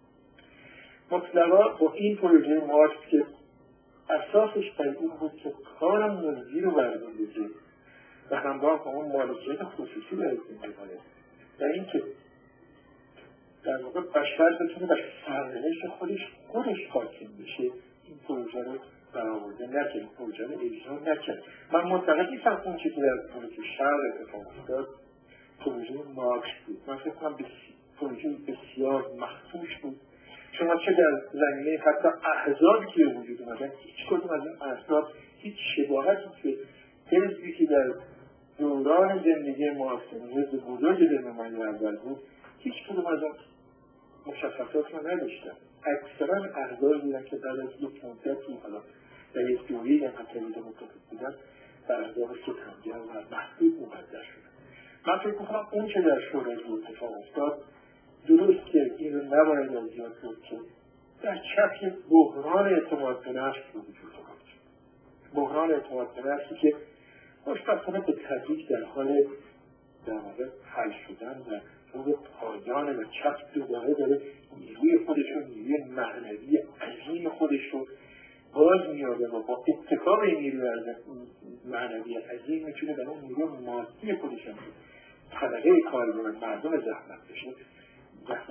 محتوا با این پروژه مارکس که اساسش بر این بود که کار موزی رو برگردید و همراه با اون مالکیت خصوصی در این بکنه و اینکه در واقع بشر بتونه بر سرنوشت خودش خودش حاکم بشه این پروژه رو برآورده نکرد، این پروژه رو اجرا نکرد. من معتقد نیستم اون چیزی در ملک شرق اتفاق افتاد پروژه مارکس بود. من فکر کنم پروژه بسیار مخدوش بود. شما چه در زمینه حتی احزابی که وجود اومدن هیچ کدوم از این احزاب هیچ شباهتی که حزبی که در دوران زندگی مارکس حزب بزرگ نمایی اول بود هیچ کدوم از اون مشخصات رو نداشتن. اکثرا احزاب بودن که بعد از یک مدتی حالا در یک دوری هم حتی دموکراتیک بودن و احزاب ستمگر و محدود مقدر شدن. من فکر می‌کنم اون که در شوروی اتفاق افتاد درست که این رو نباید از یاد بود که در چپ یک بحران اعتماد به نفس رو وجود آورد. بحران اعتماد به نفسی که خوشبختانه به تدریج در حال در واقع حل شدن و روی پایان و چپ دوباره داره نیروی خودش رو نیروی معنوی عظیم خودش رو باز میاره و با اتکاب این نیروی معنوی عظیم میتونه در اون نیروی مادی خودش هم طبقه کارگر مردم زحمت بشه زحمت کشی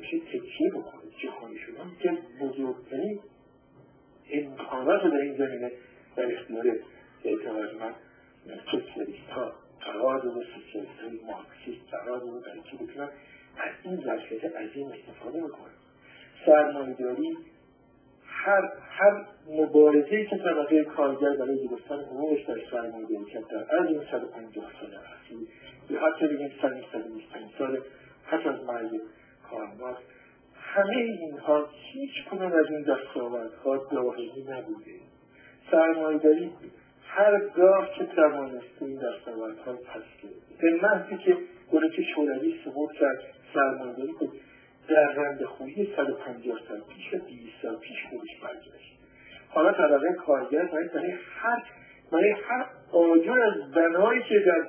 باشه تکیه بکنه. جهانی شدن که بزرگترین امکانات رو در این زمینه در اختیار اعتقاد من سوسیالیست ها قرار داده، سوسیالیست های مارکسیست قرار داده برای که بتونن از این ظرفیت عظیم استفاده بکنن. سرمایه‌داری هر هر مبارزه‌ای که طبقه کارگر برای گرفتن حقوقش در سرمایه‌داری کرد در عرض این صد و پنجاه سال اخیر یا حتی بگیم صد و بیست و پنج سال پس از مرگ کارل مارکس، همه اینها هیچ کدوم از این دستاوردها دائمی نبوده. سرمایه‌داری هرگاه که توانسته این دستاوردها پس گرفت. به محضی که دولت شوروی سقوط کرد، سرمایه‌داری که در رندخویی صد و پنجاه سال پیش و دویست سال پیش خودش برگشت. حالا طبقه کارگر باید برای هر برای هر آجر از بنایی که در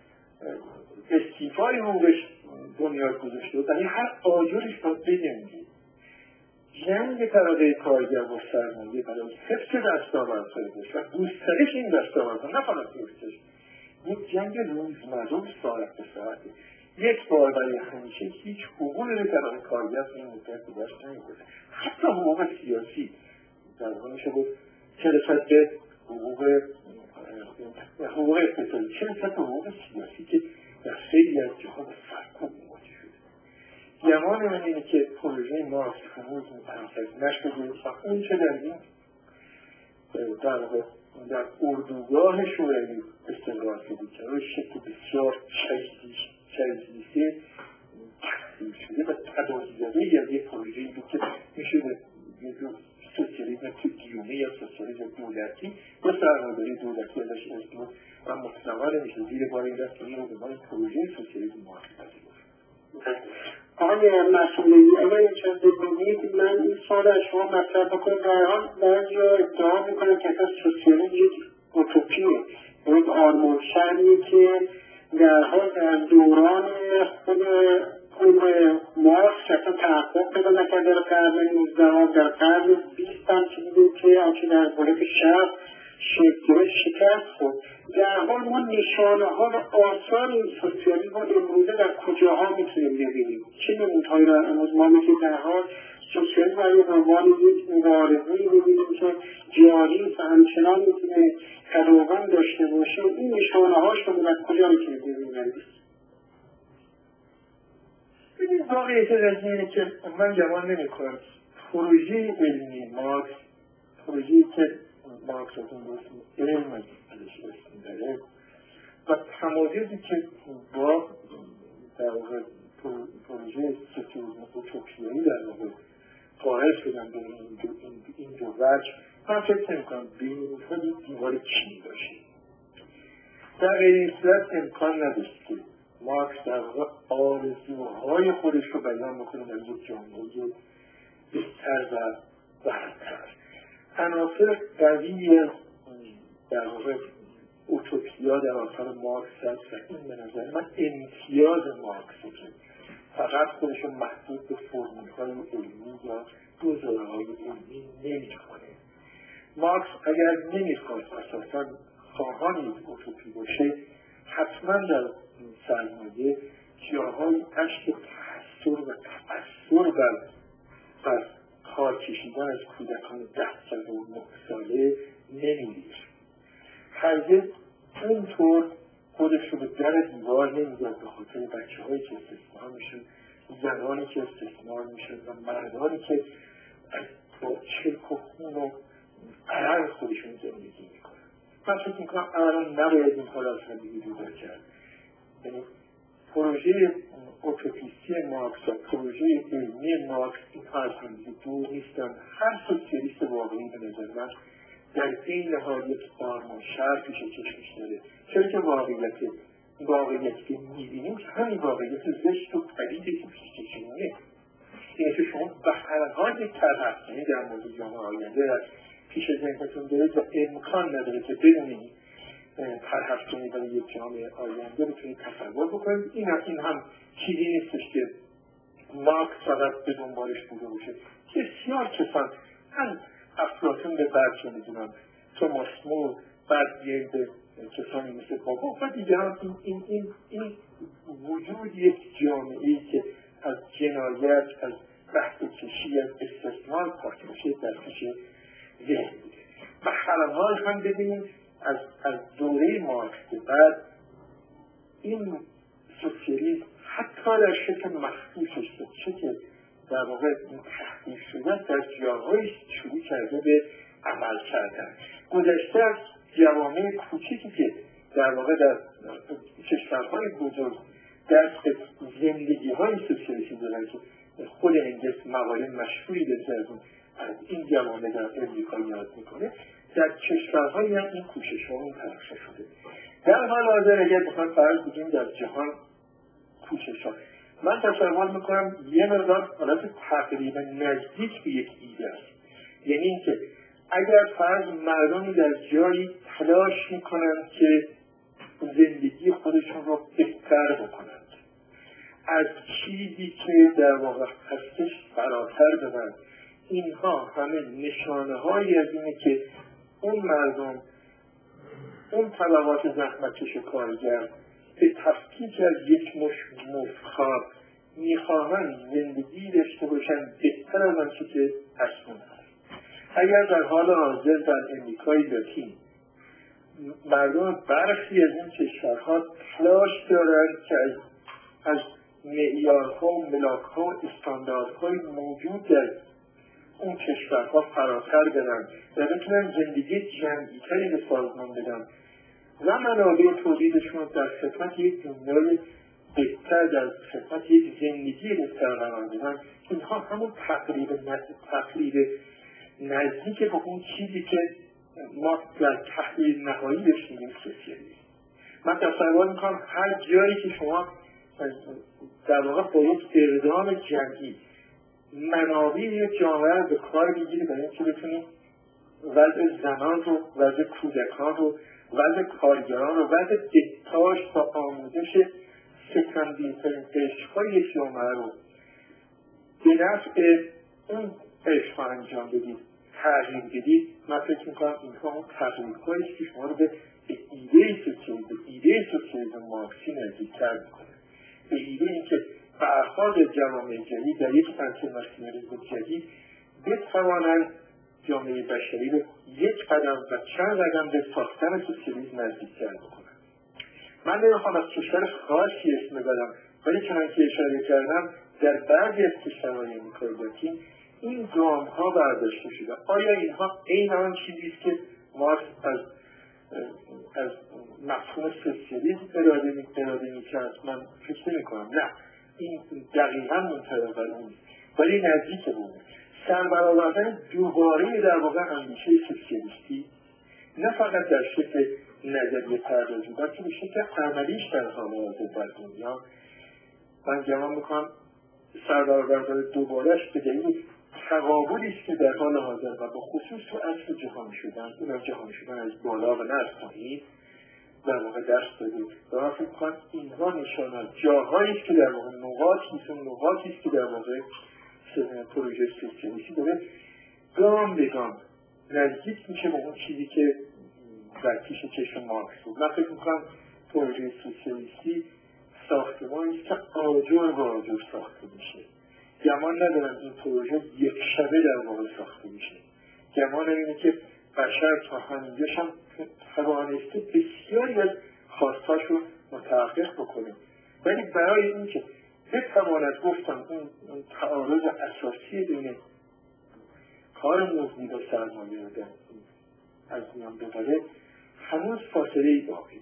استیفای حقوقش بنیاد گذاشته بود، برای هر آجرش باید بجنگید. جنگ طبقه کارگر با سرمایه برای حفظ دستاوردهای خودش و گسترش این دستاوردها، نه فقط حفظش، یک جنگ روزمره و ساعت به ساعته. یک بار برای همیشه هیچ حقوقی به طبقه کارگر این مدت به دست نمی‌آورد. حتی حقوق سیاسی در واقع میشه بود چه رسد به حقوق حقوق اقتصادی، چه رسد به حقوق سیاسی که در خیلی از جهات سرکوب مواجه شده. گمان من اینه که پروژه مارکس هنوز متنفذ نشده و اون چه در این در واقع در اردوگاه شوروی استقرار کرده که روی شکل بسیار چیزیسته تحصیل شده و تدازیده از یک پروژه‌ای بود که میشه یه جور سوسیالیسم دیونه یا سوسیالیسم دولتی و سرمایه‌داری دولتی ازش استفاده و مستقل میشه زیر بار این دست که این رو به عنوان پروژه سوسیالیسم مارکس پذیرفت. آقای مسئولی، اگر اجازه بدید من این سوال از شما مطرح بکنم. در حال بعضیا ادعا میکنن که اصلا سوسیالیسم یک اوتوپیه، یک آرمان شهریه که در حال در دوران خود خود مارکس که اصلا تحقق پیدا نکرده در قرن نوزدهم، در قرن بیست هم چیزی که آنچه در بلوک شرق شکل شکست خورد. در حال ما نشانه ها و آثار این سوسیالیسم امروزه در کجاها میتونیم ببینیم؟ چه نمودهایی را امروز ما میتونیم در حال سوسیالیسم برای عنوان یک مبارزه‌ای ببینیم که جاری و همچنان میتونه تداوم داشته باشه؟ این نشانه هاش رو در کجا میتونیم ببینیم؟ ببینید واقعیت قضیه اینه که من گمان نمی‌کنم پروژه علمی مارکس، پروژه‌ای که مارکس از اون رسم علم ازش اسم داره و تمایزی که با در واقع پروژه سوسیالیسم اوتوپیایی در واقع قائل شدن به این دو وجه، من فکر نمی‌کنم بین خود دیوار چینی باشه. در این صورت امکان نداشت که مارکس در واقع آرزوهای خودش رو بیان بکنه در یک جامعه بهتر و برتر. عناصر قوی در واقع اوتوپیا در آثار مارکس هست و این به نظر من امتیاز مارکسه که فقط خودش رو محدود به فرمول‌های علمی یا گزاره‌های علمی نمی‌کنه. مارکس اگر نمی‌خواست اساساً خواهان یک اوتوپی باشه، حتما در سرمایه جاهای اشک تحسر و تأثر بر بر کار کشیدن از کودکان ده ساله و نه ساله نمی‌ریخت. هرگز اونطور خودش رو به در دیوار نمی‌زد به خاطر بچه‌هایی که استثمار میشن، زنانی که استثمار میشن و مردانی که با چرک و خون و عرق خودشون زندگی میکنن. من فکر میکنم الان نباید این حال از زندگی جدا کرد. یعنی پروژه اوتوپیستی مارکس و پروژه علمی مارکس این از همدیگه دور نیستن. هر سوسیالیست واقعی به نظر من در این حال یک آرمان شهر پیش چشمش داره، چرا که واقعیت واقعیت که میبینیم که همین واقعیت زشت و پلیده که پیش چشمونه. اینه که شما به هر حال یک طرح‌افکنی در مورد جامعه آینده از پیش ذهنتون دارید و امکان نداره که بدونید طرح‌افکنی برای یک جامعه آینده بتونید تصور بکنید. این هم این هم چیزی نیستش که مارکس فقط به دنبالش بوده باشه. بسیار کسان هم افلاطون به بعد چه میدونم توماس مور، بعد بیایید به کسانی مثل بابا و دیگران این, این, این, این وجود یک جامعه‌ای که از جنایت، از بحث کشی از استثمار پارتنرشیپ در پیش ذهن بوده. و هر حال هم ببینیم از, از دوره مارکس به بعد این سوسیالیسم حتی در شکل مخصوصش چه که در واقع تحقیق شده در جاهایش شروع کرده به عمل کردن. گذشته از جوامع کوچیکی که در واقع در کشورهای بزرگ در زندگی های سوسیالیستی دارن که خود انگلس مقاله مشهوری داره از این جوامع در امریکا یاد میکنه، در کشورهایی هم این کوشش ها اون تلاشا شده. در حال حاضر اگر بخواد فرض بگیم در جهان کوشش ها، من تصور میکنم یه مقدار حالت تقریبا نزدیک به یک ایده است. یعنی اینکه اگر فرض مردمی در جایی تلاش میکنند که زندگی خودشون رو بهتر بکنند، از چیزی که در واقع هستش فراتر ببرند، اینها همه نشانه هایی از اینه که اون مردم، اون طبقات زحمتکش کارگر به تفکیک از یک مش مفخار میخواهند زندگی داشته باشند بهتر از آنچه که هستند. اگر در حال حاضر در امریکای لاتین مردم برخی از این کشورها تلاش دارند که از, از معیارها و ملاکها و استانداردهای موجود در اون کشورها فراتر برن و بتونن زندگی جمعی‌تری به سازمان بدن و منابع تولیدشون در خدمت یک دنیای بهتر، در خدمت یک زندگی بهتر قرار بدن، اینها همون تقریب تقریب نزدیک به اون چیزی که ما در تحلیل نهایی بهش میگیم سوسیالیسم. من تصور میکنم هر جایی که شما در واقع با یک اقدام جمعی منابع یک جامعه رو به کار بگیری برای اینکه بتونید وضع زنان رو، وضع کودکان رو، وضع کارگران رو، وضع بهداشت و آموزش سکندری‌ترین قشرهای یک جامعه رو به نفع اون قشرها انجام بدید، تغییر بدید. من فکر میکنم اینها اون تغییرهایی که شما رو به ایده سوسیالیسم، به ایده سوسیالیسم مارکسی نزدیک‌تر میکنه، به ایده اینکه فرهاد جوامع جدید در یک انترناسیونالیسم جدید بتوانند جامعه بشری رو یک قدم و چند قدم به ساختن سوسیالیسم نزدیک‌تر بکنن. من نمیخوام از کشور خاصی اسم ببرم، ولی چنانکه اشاره کردم در بعضی از کشورهای امریکای لاتین این گام‌ها برداشته شده. آیا اینها عین آن چیزی است که مارکس از از مفهوم سوسیالیسم اراده اراده می‌کرد؟ من فکر نمی‌کنم. نه، این دقیقاً منطبق اون، ولی نزدیک بود. سربرآوردن دوباره در واقع اندیشه سوسیالیستی نه فقط در شکل نظریه پردازی بلکه به شکل عملیش در حال حاضر در دنیا. من گمان میکنم سربرآوردن دوبارهش به دلیل تقابلی است که در حال حاضر و به خصوص تو عصر جهانی شدن، اون جهانی شدن از بالا و نه از پایین در واقع دست داده. و من فکر میکنم اینها نشانه جاهایی است که در واقع نقاطی است، نقاطی است که در واقع پروژه سوسیالیستی داره گام به گام نزدیک میشه به اون چیزی که در پیش چشم مارکس بود. من فکر میکنم پروژه سوسیالیستی ساختمانی است که آجر و آجر ساخته میشه. گمان ندارم این پروژه یک شبه در واقع ساخته میشه. گمان اینه که بشر تا همینجاش هم توانسته بسیاری از خواستهاش رو متحقق بکنه، ولی برای اینکه بتواند گفتم اون تعارض اساسی بین کار مزدی و سرمایه رو از میان ببره هنوز فاصله ای باقی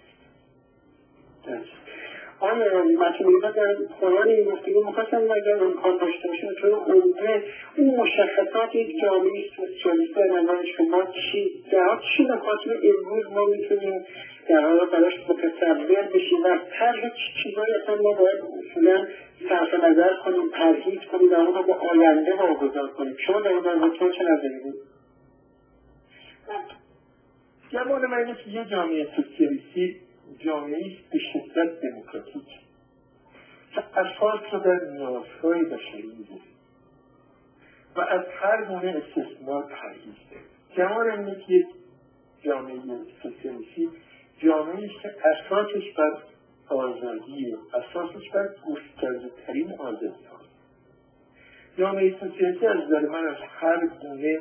است. آیا مطمئنه در پایان این گفتگو می‌خواستم اگر امکان داشته باشه چون عمده اون مشخصات یک جامعه سوسیالیست در نظر شما چی در چی نکاتی امروز ما میتونیم در حال براش متصور بشیم و طرح چیزایی اصلا ما باید اصولا صرف نظر کنیم، پرهیز کنیم و اون رو به آینده واگذار کنیم. شما در این باره چه نظری بود؟ گمان من اینه که یه جامعه سوسیالیستی جامعه‌ای به شدت دموکراتیک که اساس رو در نیازهای بشری می‌ذاره و از هر گونه استثمار پرهیز داره. گمان اینه که یک جامعه سوسیالیستی جامعه‌ای که اساسش بر آزادی، اساسش بر گسترده‌ترین آزادی هاست. جامعه سوسیالیستی از نظر من از هر گونه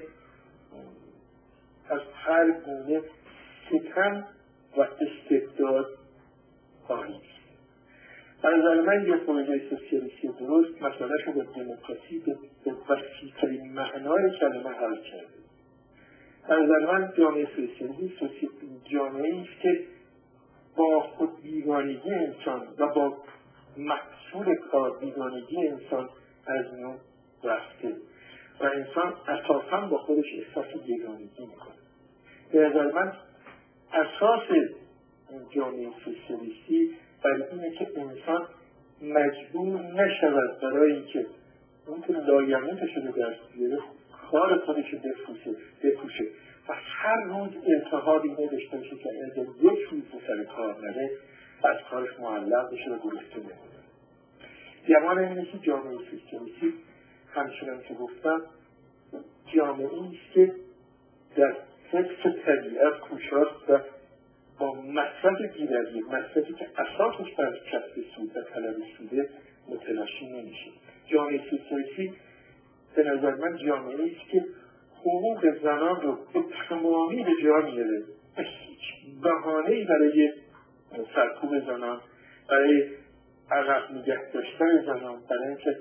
از هر گونه ستم و استبداد خواهی است. از نظر من یک پروژه سوسیالیستی درست مسئله شو با دموکراسی به وسیع‌ترین معنای کلمه حل کرده. از نظر من جامعه سوسیالیستی جامعه است که با خود بیگانگی انسان و با محصول کار بیگانگی انسان از میان رفته و انسان اساساً با خودش احساس بیگانگی میکنه. به نظر من اساس جامعه سوسیالیستی برای اینه که انسان مجبور نشود برای اینکه اون که لایموتش رو دست بیاره کار خودش رو بفروشه بپوشه و هر روز التهابی نداشته باشه که اگر یک روز سر کار نره از کارش معلق بشه و گرفته نمونه. گمان اینه که جامعه سوسیالیستی همچنان که گفتم جامعه است که در حفظ طبیعت کوشاست و با مصرف بی‌رویه، مصرفی که اساسش بر کسب سود و طلب سوده متلاشی نمیشه. جامعه سوسیالیستی به نظر من جامعه است که حقوق زنان رو به تمامی به جا میاره. هیچ بهانه‌ای برای سرکوب زنان، برای عقب نگه داشتن زنان، برای اینکه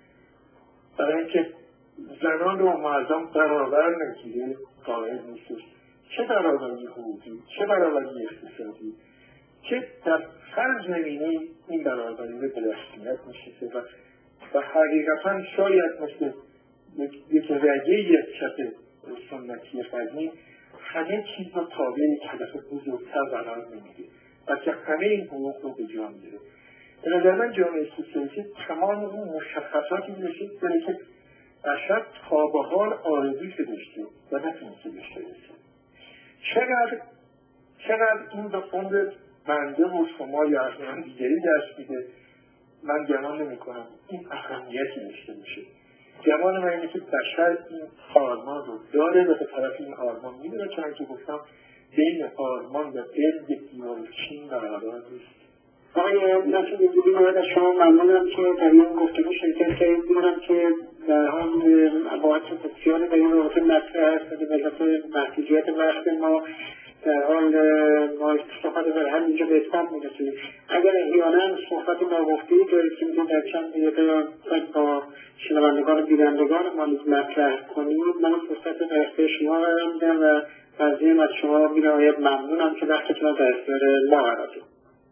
برای اینکه زنان رو مردم برابر نگیره قائل نیستش. چه برابری حقوقی، چه برابری اقتصادی، که در هر زمینه این برابری رو به رسمیت میشناسه و و حقیقتا شاید مثل یک رگه یک چپ سنتی قدیم همه چیز رو تابع یک هدف بزرگتر قرار نمیده بلکه همه این حقوق رو به جا میاره. به نظر من جامعه سوسیالیستی تمام این مشخصاتی داشته داره که بشر تا به حال آرزوش داشته و نتونسته داشته باشه. چقدر چقدر این به فند بنده و شما یا اصلا دیگری دست میده من گمان نمی کنم این اهمیتی داشته باشه. گمان من اینه که بشر این آرمان رو داره و به طرف این آرمان میدونه، چون که گفتم بین آرمان و علم یک دیوار چین برقرار نیست. آقای ناصر بزرگی باید از شما ممنونم که در این گفتگو شرکت کردید. میدونم که در حال ابعاد بسیاری در این رابطه مطرح هست و به علت محدودیت وقت ما در حال ما صحبت در همینجا به اتمام میرسیم. اگر احیانا صحبت ناگفته‌ای دارید که میتونید در چند دقیقه با شنوندگان و بینندگان ما نیز مطرح کنید، من فرصت در اختیار شما قرار میدم و عظیم از شما بینهایت ممنونم که وقتتون رو در اختیار ما قرار دادید.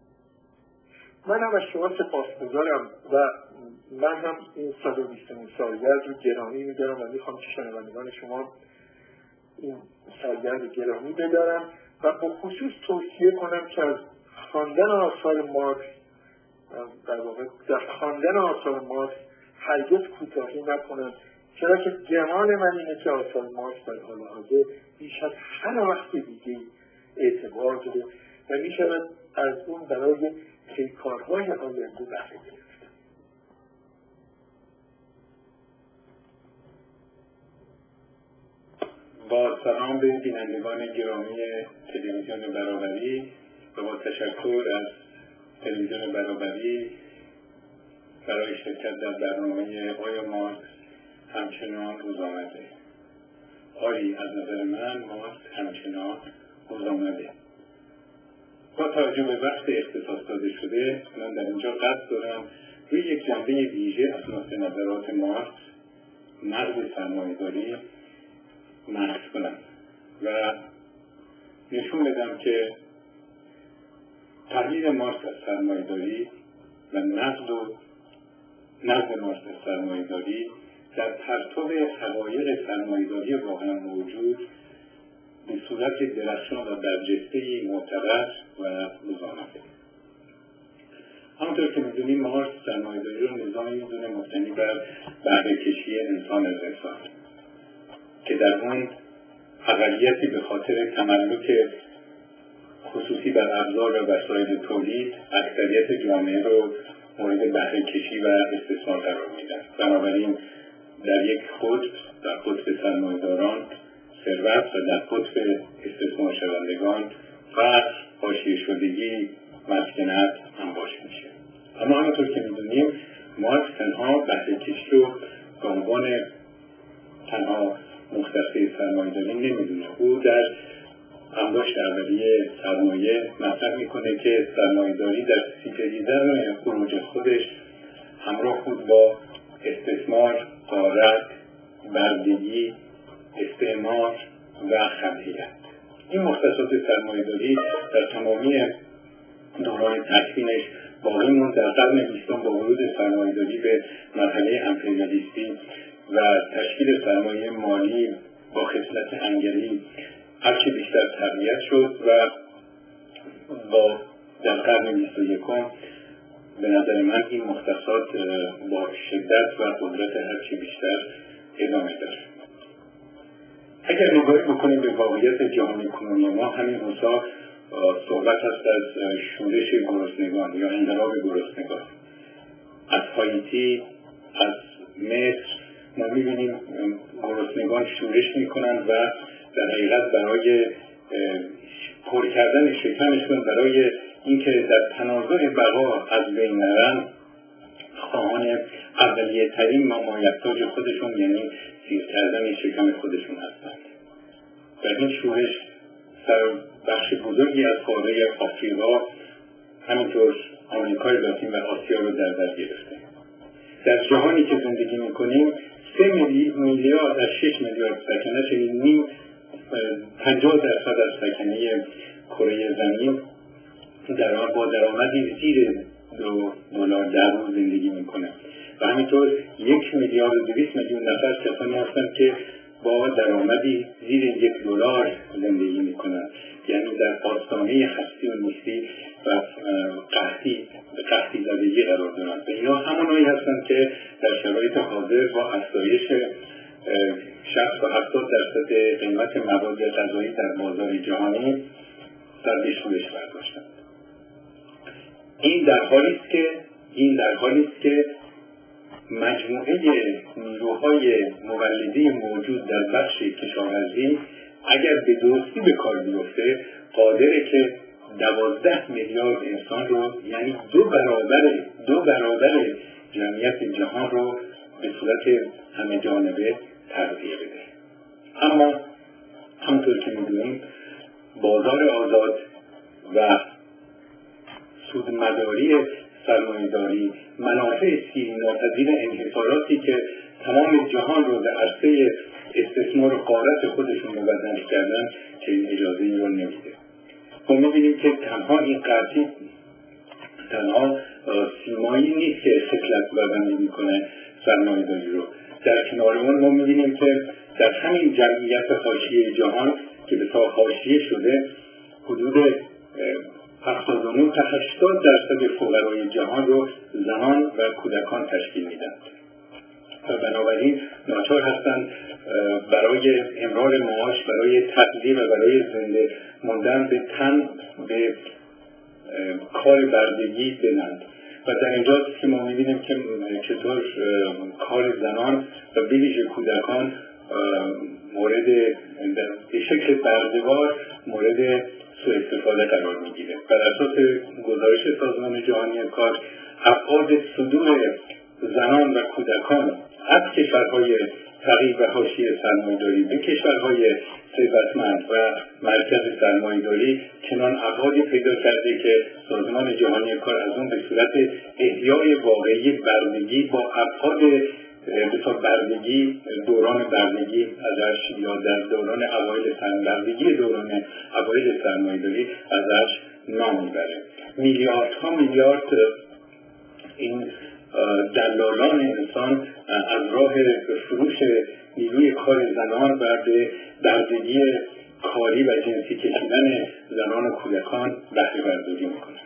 من هم از شما سپاسگزارم و من هم این صد و بیستمین سالگرد رو گرامی میدارم و میخوام که شنوندگان شما این سالگرد رو گرامی بدارم و به خصوص توصیه کنم که از خواندن آثار مارکس در واقع در خواندن آثار مارکس هرگز کوتاهی نکنن، چرا که گمان من اینه که آثار مارکس در حال حاضر بیش از هر وقت دیگه اعتبار داره و میشود از اون برای پیکارهای آینده بهره گرفت. با سلام به بینندگان گرامی تلویزیون برابری و با تشکر از تلویزیون برابری برای شرکت در برنامه آیا مارکس همچنان روز آمده. آری از نظر من مارکس همچنان روز آمده. با توجه به وقت اختصاص داده شده من در اینجا قصد دارم روی یک جنبه ویژه از نقطه نظرات مارکس نقد سرمایه‌داری بحث کنم و نشون بدم که تحلیل مارکس از سرمایه‌داری و نقد و نقد مارکس از سرمایه‌داری در پرتو حقایق سرمایه‌داری واقعا موجود به صورت درخشان و برجسته‌ای معتبر و روزآمده. همونطور که می‌دونیم مارکس سرمایه‌داری رو نظامی می‌دونه مبتنی بر بهره‌کشی انسان از انسان که در اون اقلیتی به خاطر تملک خصوصی بر ابزار و وسایل تولید اکثریت جامعه رو مورد بهره‌کشی و استثمار قرار میدن. بنابراین در یک قطب در قطب سرمایه‌داران ثروت و در قطب استثمار شوندگان فقر، حاشیه شدگی، مسکنت انباشته میشه. اما همونطور که میدونیم مارکس تنها بهره‌کشی رو به عنوان عنوان تنها مختص سرمایه‌داری نمیدونه. او در انباشت اولیه سرمایه مطرح میکنه که سرمایه‌داری در سیپریزه نوع خروج خودش همراه بود با استثمار، غارت، بردگی، استعمار و خبیثیت. این مختصات سرمایه‌داری در تمامی دوران تکوینش باقی موند. در قرن بیستم با ورود سرمایه‌داری به مرحله امپریالیستی و تشکیل سرمایه مالی با خصلت انگلی هرچه بیشتر تقویت شد و با در قرن بیست و یکم به نظر من این مختصات با شدت و قدرت هرچه بیشتر ادامه داره. اگر نگاهی بکنیم به واقعیت جهانی کنونی ما، همین روزها صحبت هست از شورش گرسنگان یا انقلاب گرسنگان. از هایتی، از مصر ما می‌بینیم گرسنگان شورش می‌کنند و در حقیقت برای پر کردن شکمشون، برای اینکه در تنازع بقا از بین نرن، خواهان اولیه ترین مایحتاج خودشون یعنی سیر کردن شکم خودشون هستند. در این شورش سر بخش بزرگی از قاره آفریقا، همینطور آمریکای لاتین و آسیا رو در بر گرفته. در جهانی که زندگی میکنیم سه میلیارد از شش میلیارد سکنه، چنین نیم پنجاه درصد از سکنه کره زمین در با درآمدی زیر دو دلار در روز زندگی میکنه و همینطور یک میلیارد و دویست میلیون نفر کسانی هستند که با درآمدی زیر یک دلار زندگی میکنند، یعنی در آستانه خستی و نیستی و قحطی قحطی زدگی قرار دارند. و اینا همونایی هستند که در شرایط حاضر با افزایش شصت تا هفتاد درصد قیمت مواد غذایی در بازار جهانی سر شورش برداشتند. این در حالی است که این در حالی است که مجموعه نیروهای مولدی موجود در بخش کشاورزی اگر به درستی به کار بیفته قادره که دوازده میلیارد انسان رو، یعنی دو برابر دو برابر جمعیت جهان رو به صورت همه جانبه تغذیه بده. اما همونطور که می‌دونیم بازار آزاد و سودمداری سرمایه‌داری، منافع سیرناپذیر انحصاراتی که تمام جهان رو در عرصه استثمار و غارت خودشون مبدل کردن که این اجازه رو نمیده. ما می‌بینیم که تنها این قضیه تنها سیمایی نیست که خصلت بربندی میکنه سرمایه‌داری رو. در کنار اون ما می‌بینیم که در همین جمعیت حاشیه جهان که به تا حاشیه شده حدود هفتاد و نه تا هشتاد درصد فقرای جهان رو زنان و کودکان تشکیل میدن و بنابراین ناچار هستند برای امرار معاش، برای تغذیه و برای زنده ماندن به تن به کار بردگی بدند. و در اینجا که ما می‌بینیم که چطور کار زنان و به ویژه کودکان مورد به شکل برده‌وار مورد سوء استفاده قرار میگیره. بر اساس گزارش سازمان جهانی کار، ابعاد صدور زنان و کودکان از کشورهای فقیر و حاشیه سرمایه‌داری به کشورهای ثروتمند و مرکز سرمایه‌داری چنان ابعادی پیدا کرده که سازمان جهانی کار از اون به صورت احیای واقعی بردگی با ابعاد به تا بردگی، دوران بردگی ازش یا در دوران اوایل بردگی دوران اوایل سرمایه‌داری ازش نام میبره. میلیاردها میلیارد این دلالان انسان از راه فروش نیروی کار زنان و به بردگی کاری و جنسی کشیدن زنان و کودکان بهره برداری میکنند.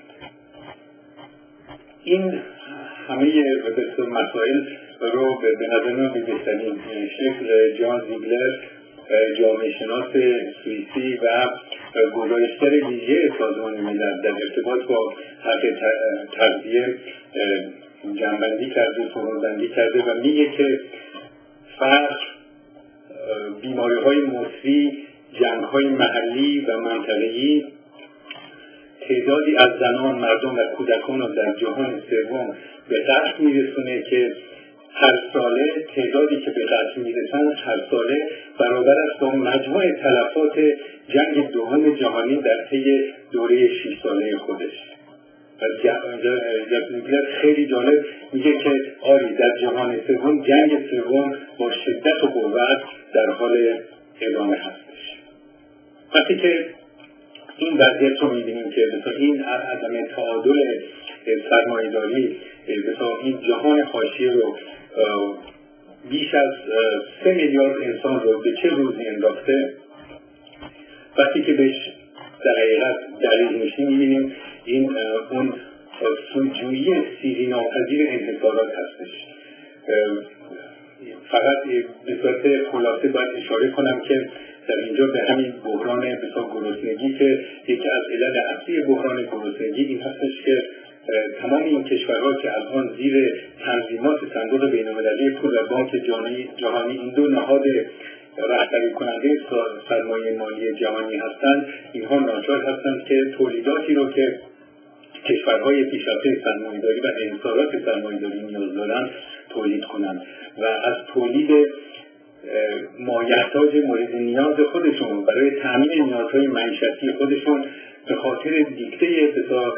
این همه مسائل رو به نظر من به بهترین شکل جان زیگلر، جامعه شناس سوئیسی و گزارشگر ویژه سازمان ملل در ارتباط با حق تغذیه جمع‌بندی کرده، فرمول‌بندی کرده و میگه که فقر، بیماری‌های مصری، جنگ‌های محلی و منطقه‌ای تعدادی از زنان، مردم و کودکان رو در جهان سوم به قتل میرسونه که هر ساله تعدادی که به قتل میرسن هر ساله برابر است با مجموع تلفات جنگ دوم جهانی در طی دوره شش ساله خودش. و جبریل خیلی جالب میگه که آری در جهان سوم جنگ سوم با شدت و قوت در حال ادامه هستش. وقتی که این وضعیت رو میبینیم که مثلا این عدم تعادل سرمایه‌داری مثلا این جهان حاشیه رو بیش از سه میلیارد انسان رو به چه روزی انداخته، وقتی که بهش در حقیقت دقیق میشیم میبینیم این اون سوجویی سیری ناپذیر انحصارات هستش. فقط به صورت خلاصه باید اشاره کنم که در اینجا به همین بحران بسیار گرسنگی که یکی از علل اصلی بحران گرسنگی این هستش که تمام این کشورها که الان زیر تنظیمات صندوق بین‌المللی پول و بانک جهانی این دو نهاد رهبری کننده سرمایه مالی جهانی هستند، اینها ناچار هستند که تولیداتی رو که کشورهای پیشرفته سرمایه‌داری و انحصارات سرمایه‌داری نیاز دارند تولید کنند و از تولید مایحتاج مورد نیاز خودشون برای تامین نیازهای معیشتی خودشون به خاطر دیکته بسیار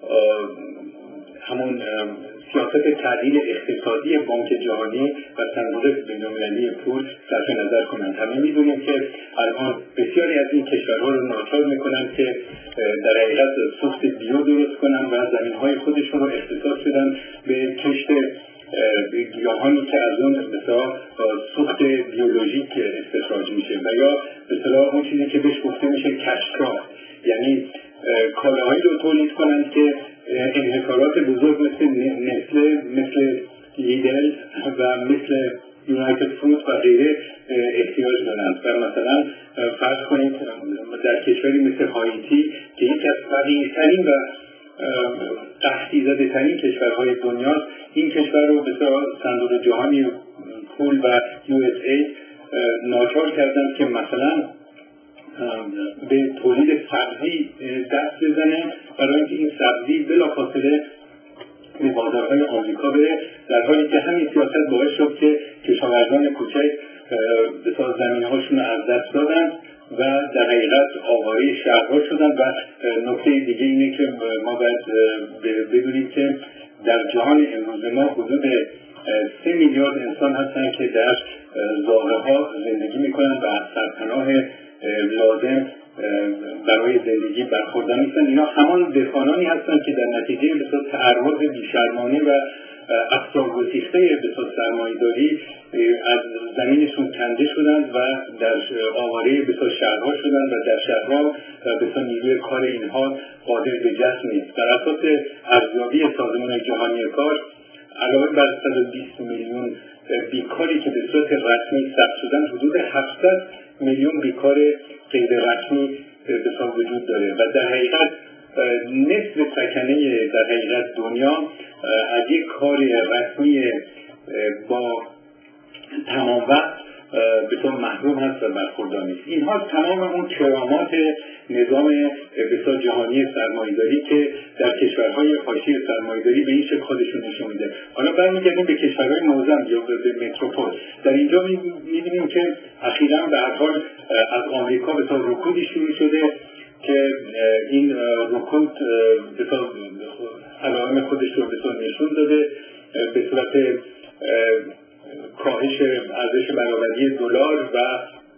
همون سیاست تعدیل اقتصادی بانک جهانی و صندوق بین‌المللی پول صرف نظر کنند. همه می‌دونیم که الان بسیاری از این کشورها رو ناچار می‌کنند که در حقیقت سوخت بیو درست کنند و زمین‌های خودشون رو اختصاص بدن به کشت گیاهانی که از اون مثلا سوخت بیولوژیک استخراج میشه و یا مثلا اون چیزی که بهش گفته میشه کشتکرافت، یعنی کالاهایی رو تولید کنند که انحصارات بزرگ مثل نسله، مثل لیدل و مثل یونایتد فروت و غیره احتیاج دارند. و مثلا فرض کنید در کشوری مثل هایتی که یکی از فقیرترین و قحطی زده ترین کشورهای دنیاست، این کشور رو به صندوق جهانی پول و یو اس ای ناچار کردند که مثلا به تولید سبزی دست بزنه برای اینکه این سبزی بلافاصله به بازارهای آمریکا بره، در حالی که همین سیاست باعث شد که کشاورزان کوچک بسیار زمینهاشون رو از دست دادن و در حقیقت آواره شهرها شدن. و نکته دیگه اینه که ما باید بدونیم که در جهان امروز ما حدود سه میلیارد انسان هستن که در زاغه‌ها زندگی میکنن و از سرپناه لازم برای زندگی برخوردار نیستن. اینا همان دهقانانی هستن که در نتیجه بسیار تعرض بیشرمانه و افسار گسیخته بسیار سرمایه‌داری از زمینشون کنده شدند و در آواره بسیار شهرها شدند و در شهرها بسیار نیروی کار اینها قادر به جذب نیست. در اساس ارزیابی سازمان جهانی کار علاوه بر صد و بیست میلیون بیکاری که به صورت رسمی ثبت شدن، حدود هفتصد میلیون بیکار غیر رسمی بسیار وجود داره و در حقیقت نصف سکنه در حقیقت دنیا از یک کار رسمی با تمام وقت بسیار محروم هست و برخوردار نیست. اینها تمام اون کرامات نظام بسیار جهانی سرمایه‌داری که در کشورهای حاشیه سرمایه‌داری به این شکل خودشون نشون میده. حالا برمیگردیم به کشورهای موزم یا به متروپول. در اینجا می‌بینیم که اخیراً به هر حال از آمریکا بسیار رکودی شروع شده که این رکود بسیار علائم خودش رو بسیار نشون داده به صورت کاهش ارزش برابری دلار و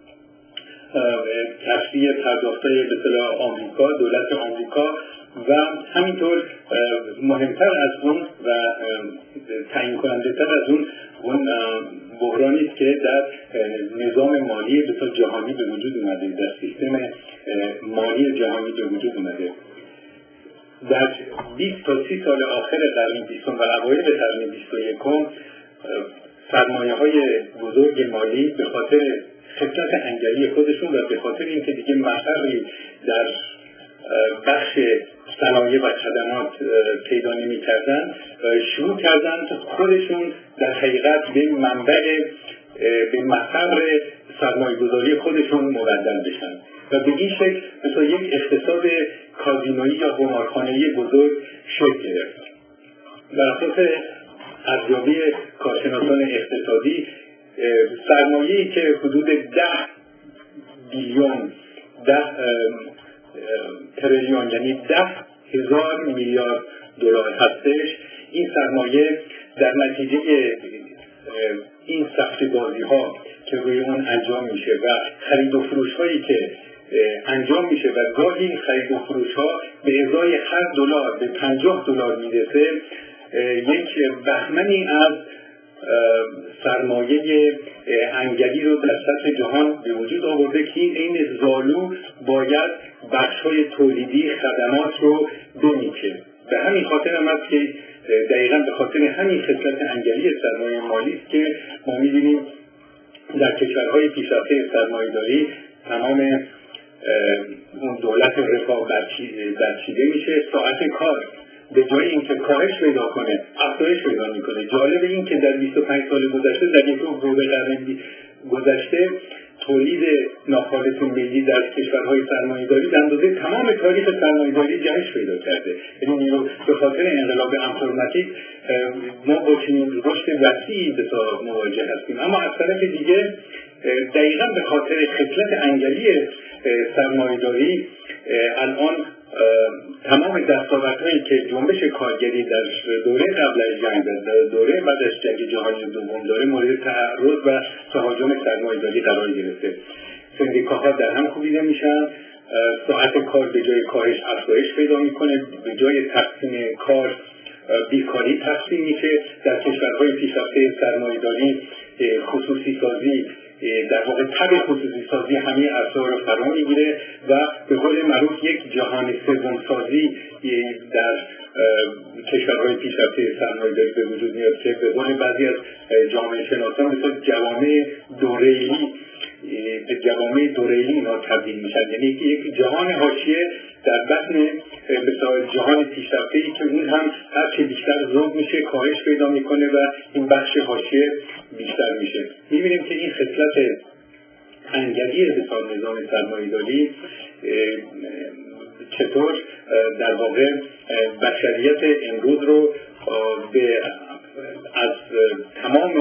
تشریح پرداخت‌های مثل آمریکا، دولت آمریکا و همینطور مهمتر از اون و تعیین کننده تر از اون اون بحرانی است که در نظام مالی بسیار جهانی به وجود اومده، در سیستم مالی جهانی به وجود اومده. در بیست تا سی سال آخر قرن بیستم و اوایل قرن بیست و یکم سرمایه های بزرگ مالی به خاطر خفت انگلی خودشون و به خاطر اینکه دیگه مفری در بخش صنایع و خدمات پیدا نمی کردن، شروع کردن خودشون در حقیقت به منبع به مفر سرمایه گذاری خودشون مبدل بشن و به این شکل مثلا یک اقتصاد کازینویی یا قمارخانه‌ای بزرگ شکل گرفت. در اساس ارزیابی کارشناسان اقتصادی سرمایه‌ای که حدود ده بیلیون ده تریلیون یعنی ده هزار میلیارد دلار هستش، این سرمایه در نتیجه این سخت بازی ها که روی اون انجام میشه و خرید و فروش هایی که انجام میشه و گاهی این خرید و فروش ها به ازای هر دلار به پنجاه دلار میرسه، یک بهمنی از سرمایه انگلی رو در سطح جهان به وجود آورده که این زالو باید بخش‌های تولیدی خدمات رو بمیشه. به همین خاطر هم است که دقیقاً به خاطر همین خصلت انگلی سرمایه مالی است که ما می‌بینیم در کشورهای پیشرفته سرمایه‌داری تمام اون دولت رفاه برچیده میشه، ساعت کار به جای اینکه کاهش پیدا کنه افزایش پیدا میکنه. جالب این که در بیست و پنج سال گذشته، در یک ربع قرن گذشته، تولید ناخالص ملی در کشورهای سرمایه‌داری در اندازه تمام تاریخ سرمایه‌داری جهش پیدا کرده. یعنی به خاطر انقلاب انفرماتیک ما با چنین رشد وسیعی به مواجه هستیم. اما از طرف دیگه دقیقاً به خاطر خصلت انگلی سرمایه‌داری الان تمام دستاوردهایی که جنبش کارگری در دوره قبل از جنگ در دوره بعد از جنگ جهانی دوم داره مورد تعرض و تهاجم سرمایه‌داری قرار گرفته. سندیکاها در هم کوبیده میشن، ساعت کار به جای کاهش افزایش پیدا میکنه، به جای تقسیم کار بیکاری تقسیم میشه. در کشورهای پیشرفته سرمایه‌داری خصوصی سازی در واقع تب خصوصی سازی همه افزار رو فرا میگیره و به قول معروف یک جهان سوم سازی در کشورهای پیشرفته سرمایه‌داری به وجود میاد که به قول بعضی از جامعه شناسان مثل جوامع دوریلی به جوامع دوریلی اینا تبدیل میشن، یعنی یک جهان حاشیه در بطن مثلا جهان پیشرفته‌ای که اون هم هر چه بیشتر ذوب میشه کاهش پیدا میکنه و این بخش حاشیه بیشتر میشه. میبینیم که این خصلت انگلی بسیار نظام سرمایه‌داری چطور در واقع بشریت امروز رو به از تمام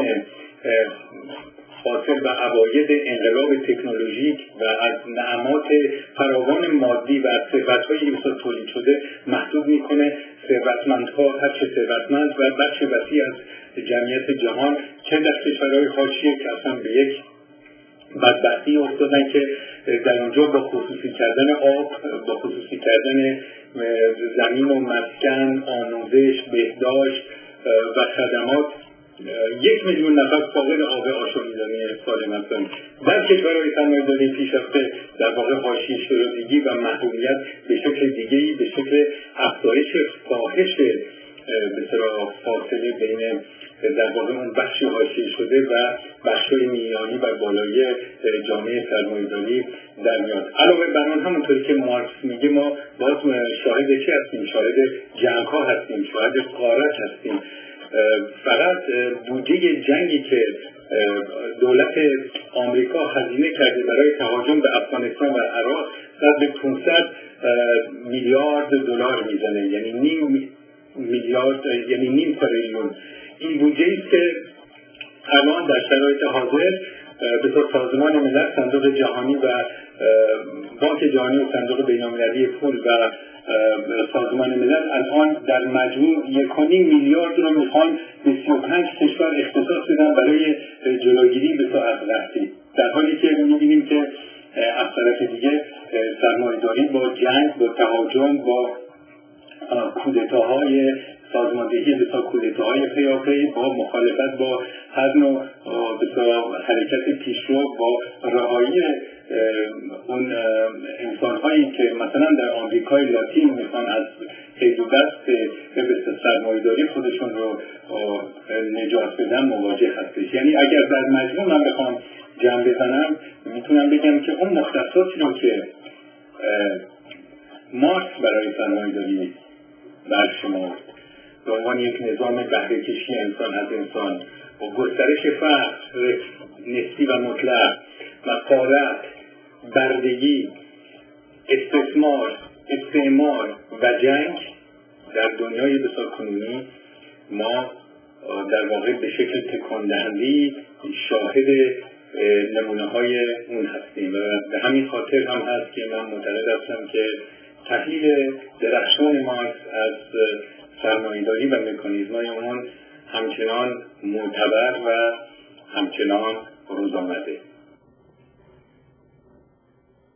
خاطر و عواید انقلاب تکنولوژیک و از نعمات فراوان مادی و از ثروت‌هایی که تولید شده محدود میکنه. ثروتمندها هرچه ثروتمند و بخش وسیع از جمعیت جهان چه در کشورهای حاشیه که اصلا به یک بدبختی افتادن که در اونجا با خصوصی کردن آب، با خصوصی کردن زمین و مسکن، آموزش، بهداشت و خدمات یک میلیون نفر فاقد آب آشامیدنی سالم هستند. در کشورهای سرمایه‌داری پیشرفته در واقع حاشیه شدگی و محرومیت به شکل دیگه‌ای، به شکل افزایش فاحش به اصطلاح فاصله بین در واقع اون بخش حاشیه شده و بخش‌های میانی و بالای جامعه سرمایه‌داری در میاد. علاوه بر آن همونطوری که مارکس میگه ما باز شاهد چی هستیم؟ شاهد جنگ‌ها هستیم، شاهد غارت هستیم. فقط بودجه جنگی که دولت آمریکا هزینه کرده برای تهاجم به افغانستان و عراق صد به پانصد میلیارد دلار میزنه، یعنی نیم میلیارد یعنی نیم تریلیون. این بودجه است که الان در شرایط حاضر به طور سازمان ملل، صندوق جهانی و بانک جهانی و صندوق بین‌المللی پول و سازمان ملل الان در مجموع یک و نیم میلیارد رو میخوان به سی و پنج کشور اختصاص بدن برای جلوگیری به ساعت رفتی، در حالی که میبینیم که از طرف دیگه سرمایه‌داری با جنگ، با تهاجم، با کودتاهای سازماندهی بسیار کودتاهای پیاپی، با مخالفت با هر نوع بسیار حرکت پیشرو، با رهایی اون انسان‌هایی که مثلا در آمریکای لاتین میخوان از قید و بست به سرمایه‌داری خودشون رو نجات بدن مواجه هستش. یعنی اگر در مجموع من بخوام جمع بزنم میتونم بگم که اون مختصاتی رو که مارکس برای سرمایه‌داری برشمرد به عنوان یک نظام بهره‌کشی انسان از انسان با گسترش فقر نسبی و مطلق، مقالت، بردگی، استثمار، استعمار و جنگ در دنیای بسیار کنونی، ما در واقع به شکل تکاندهنده‌ای شاهد نمونه های اون هستیم و به همین خاطر هم هست که من معتقد هستم که تحلیل درخشان مارکس از سرمایه‌داری و مکانیزم‌های اون همچنان معتبر و همچنان روز آمده.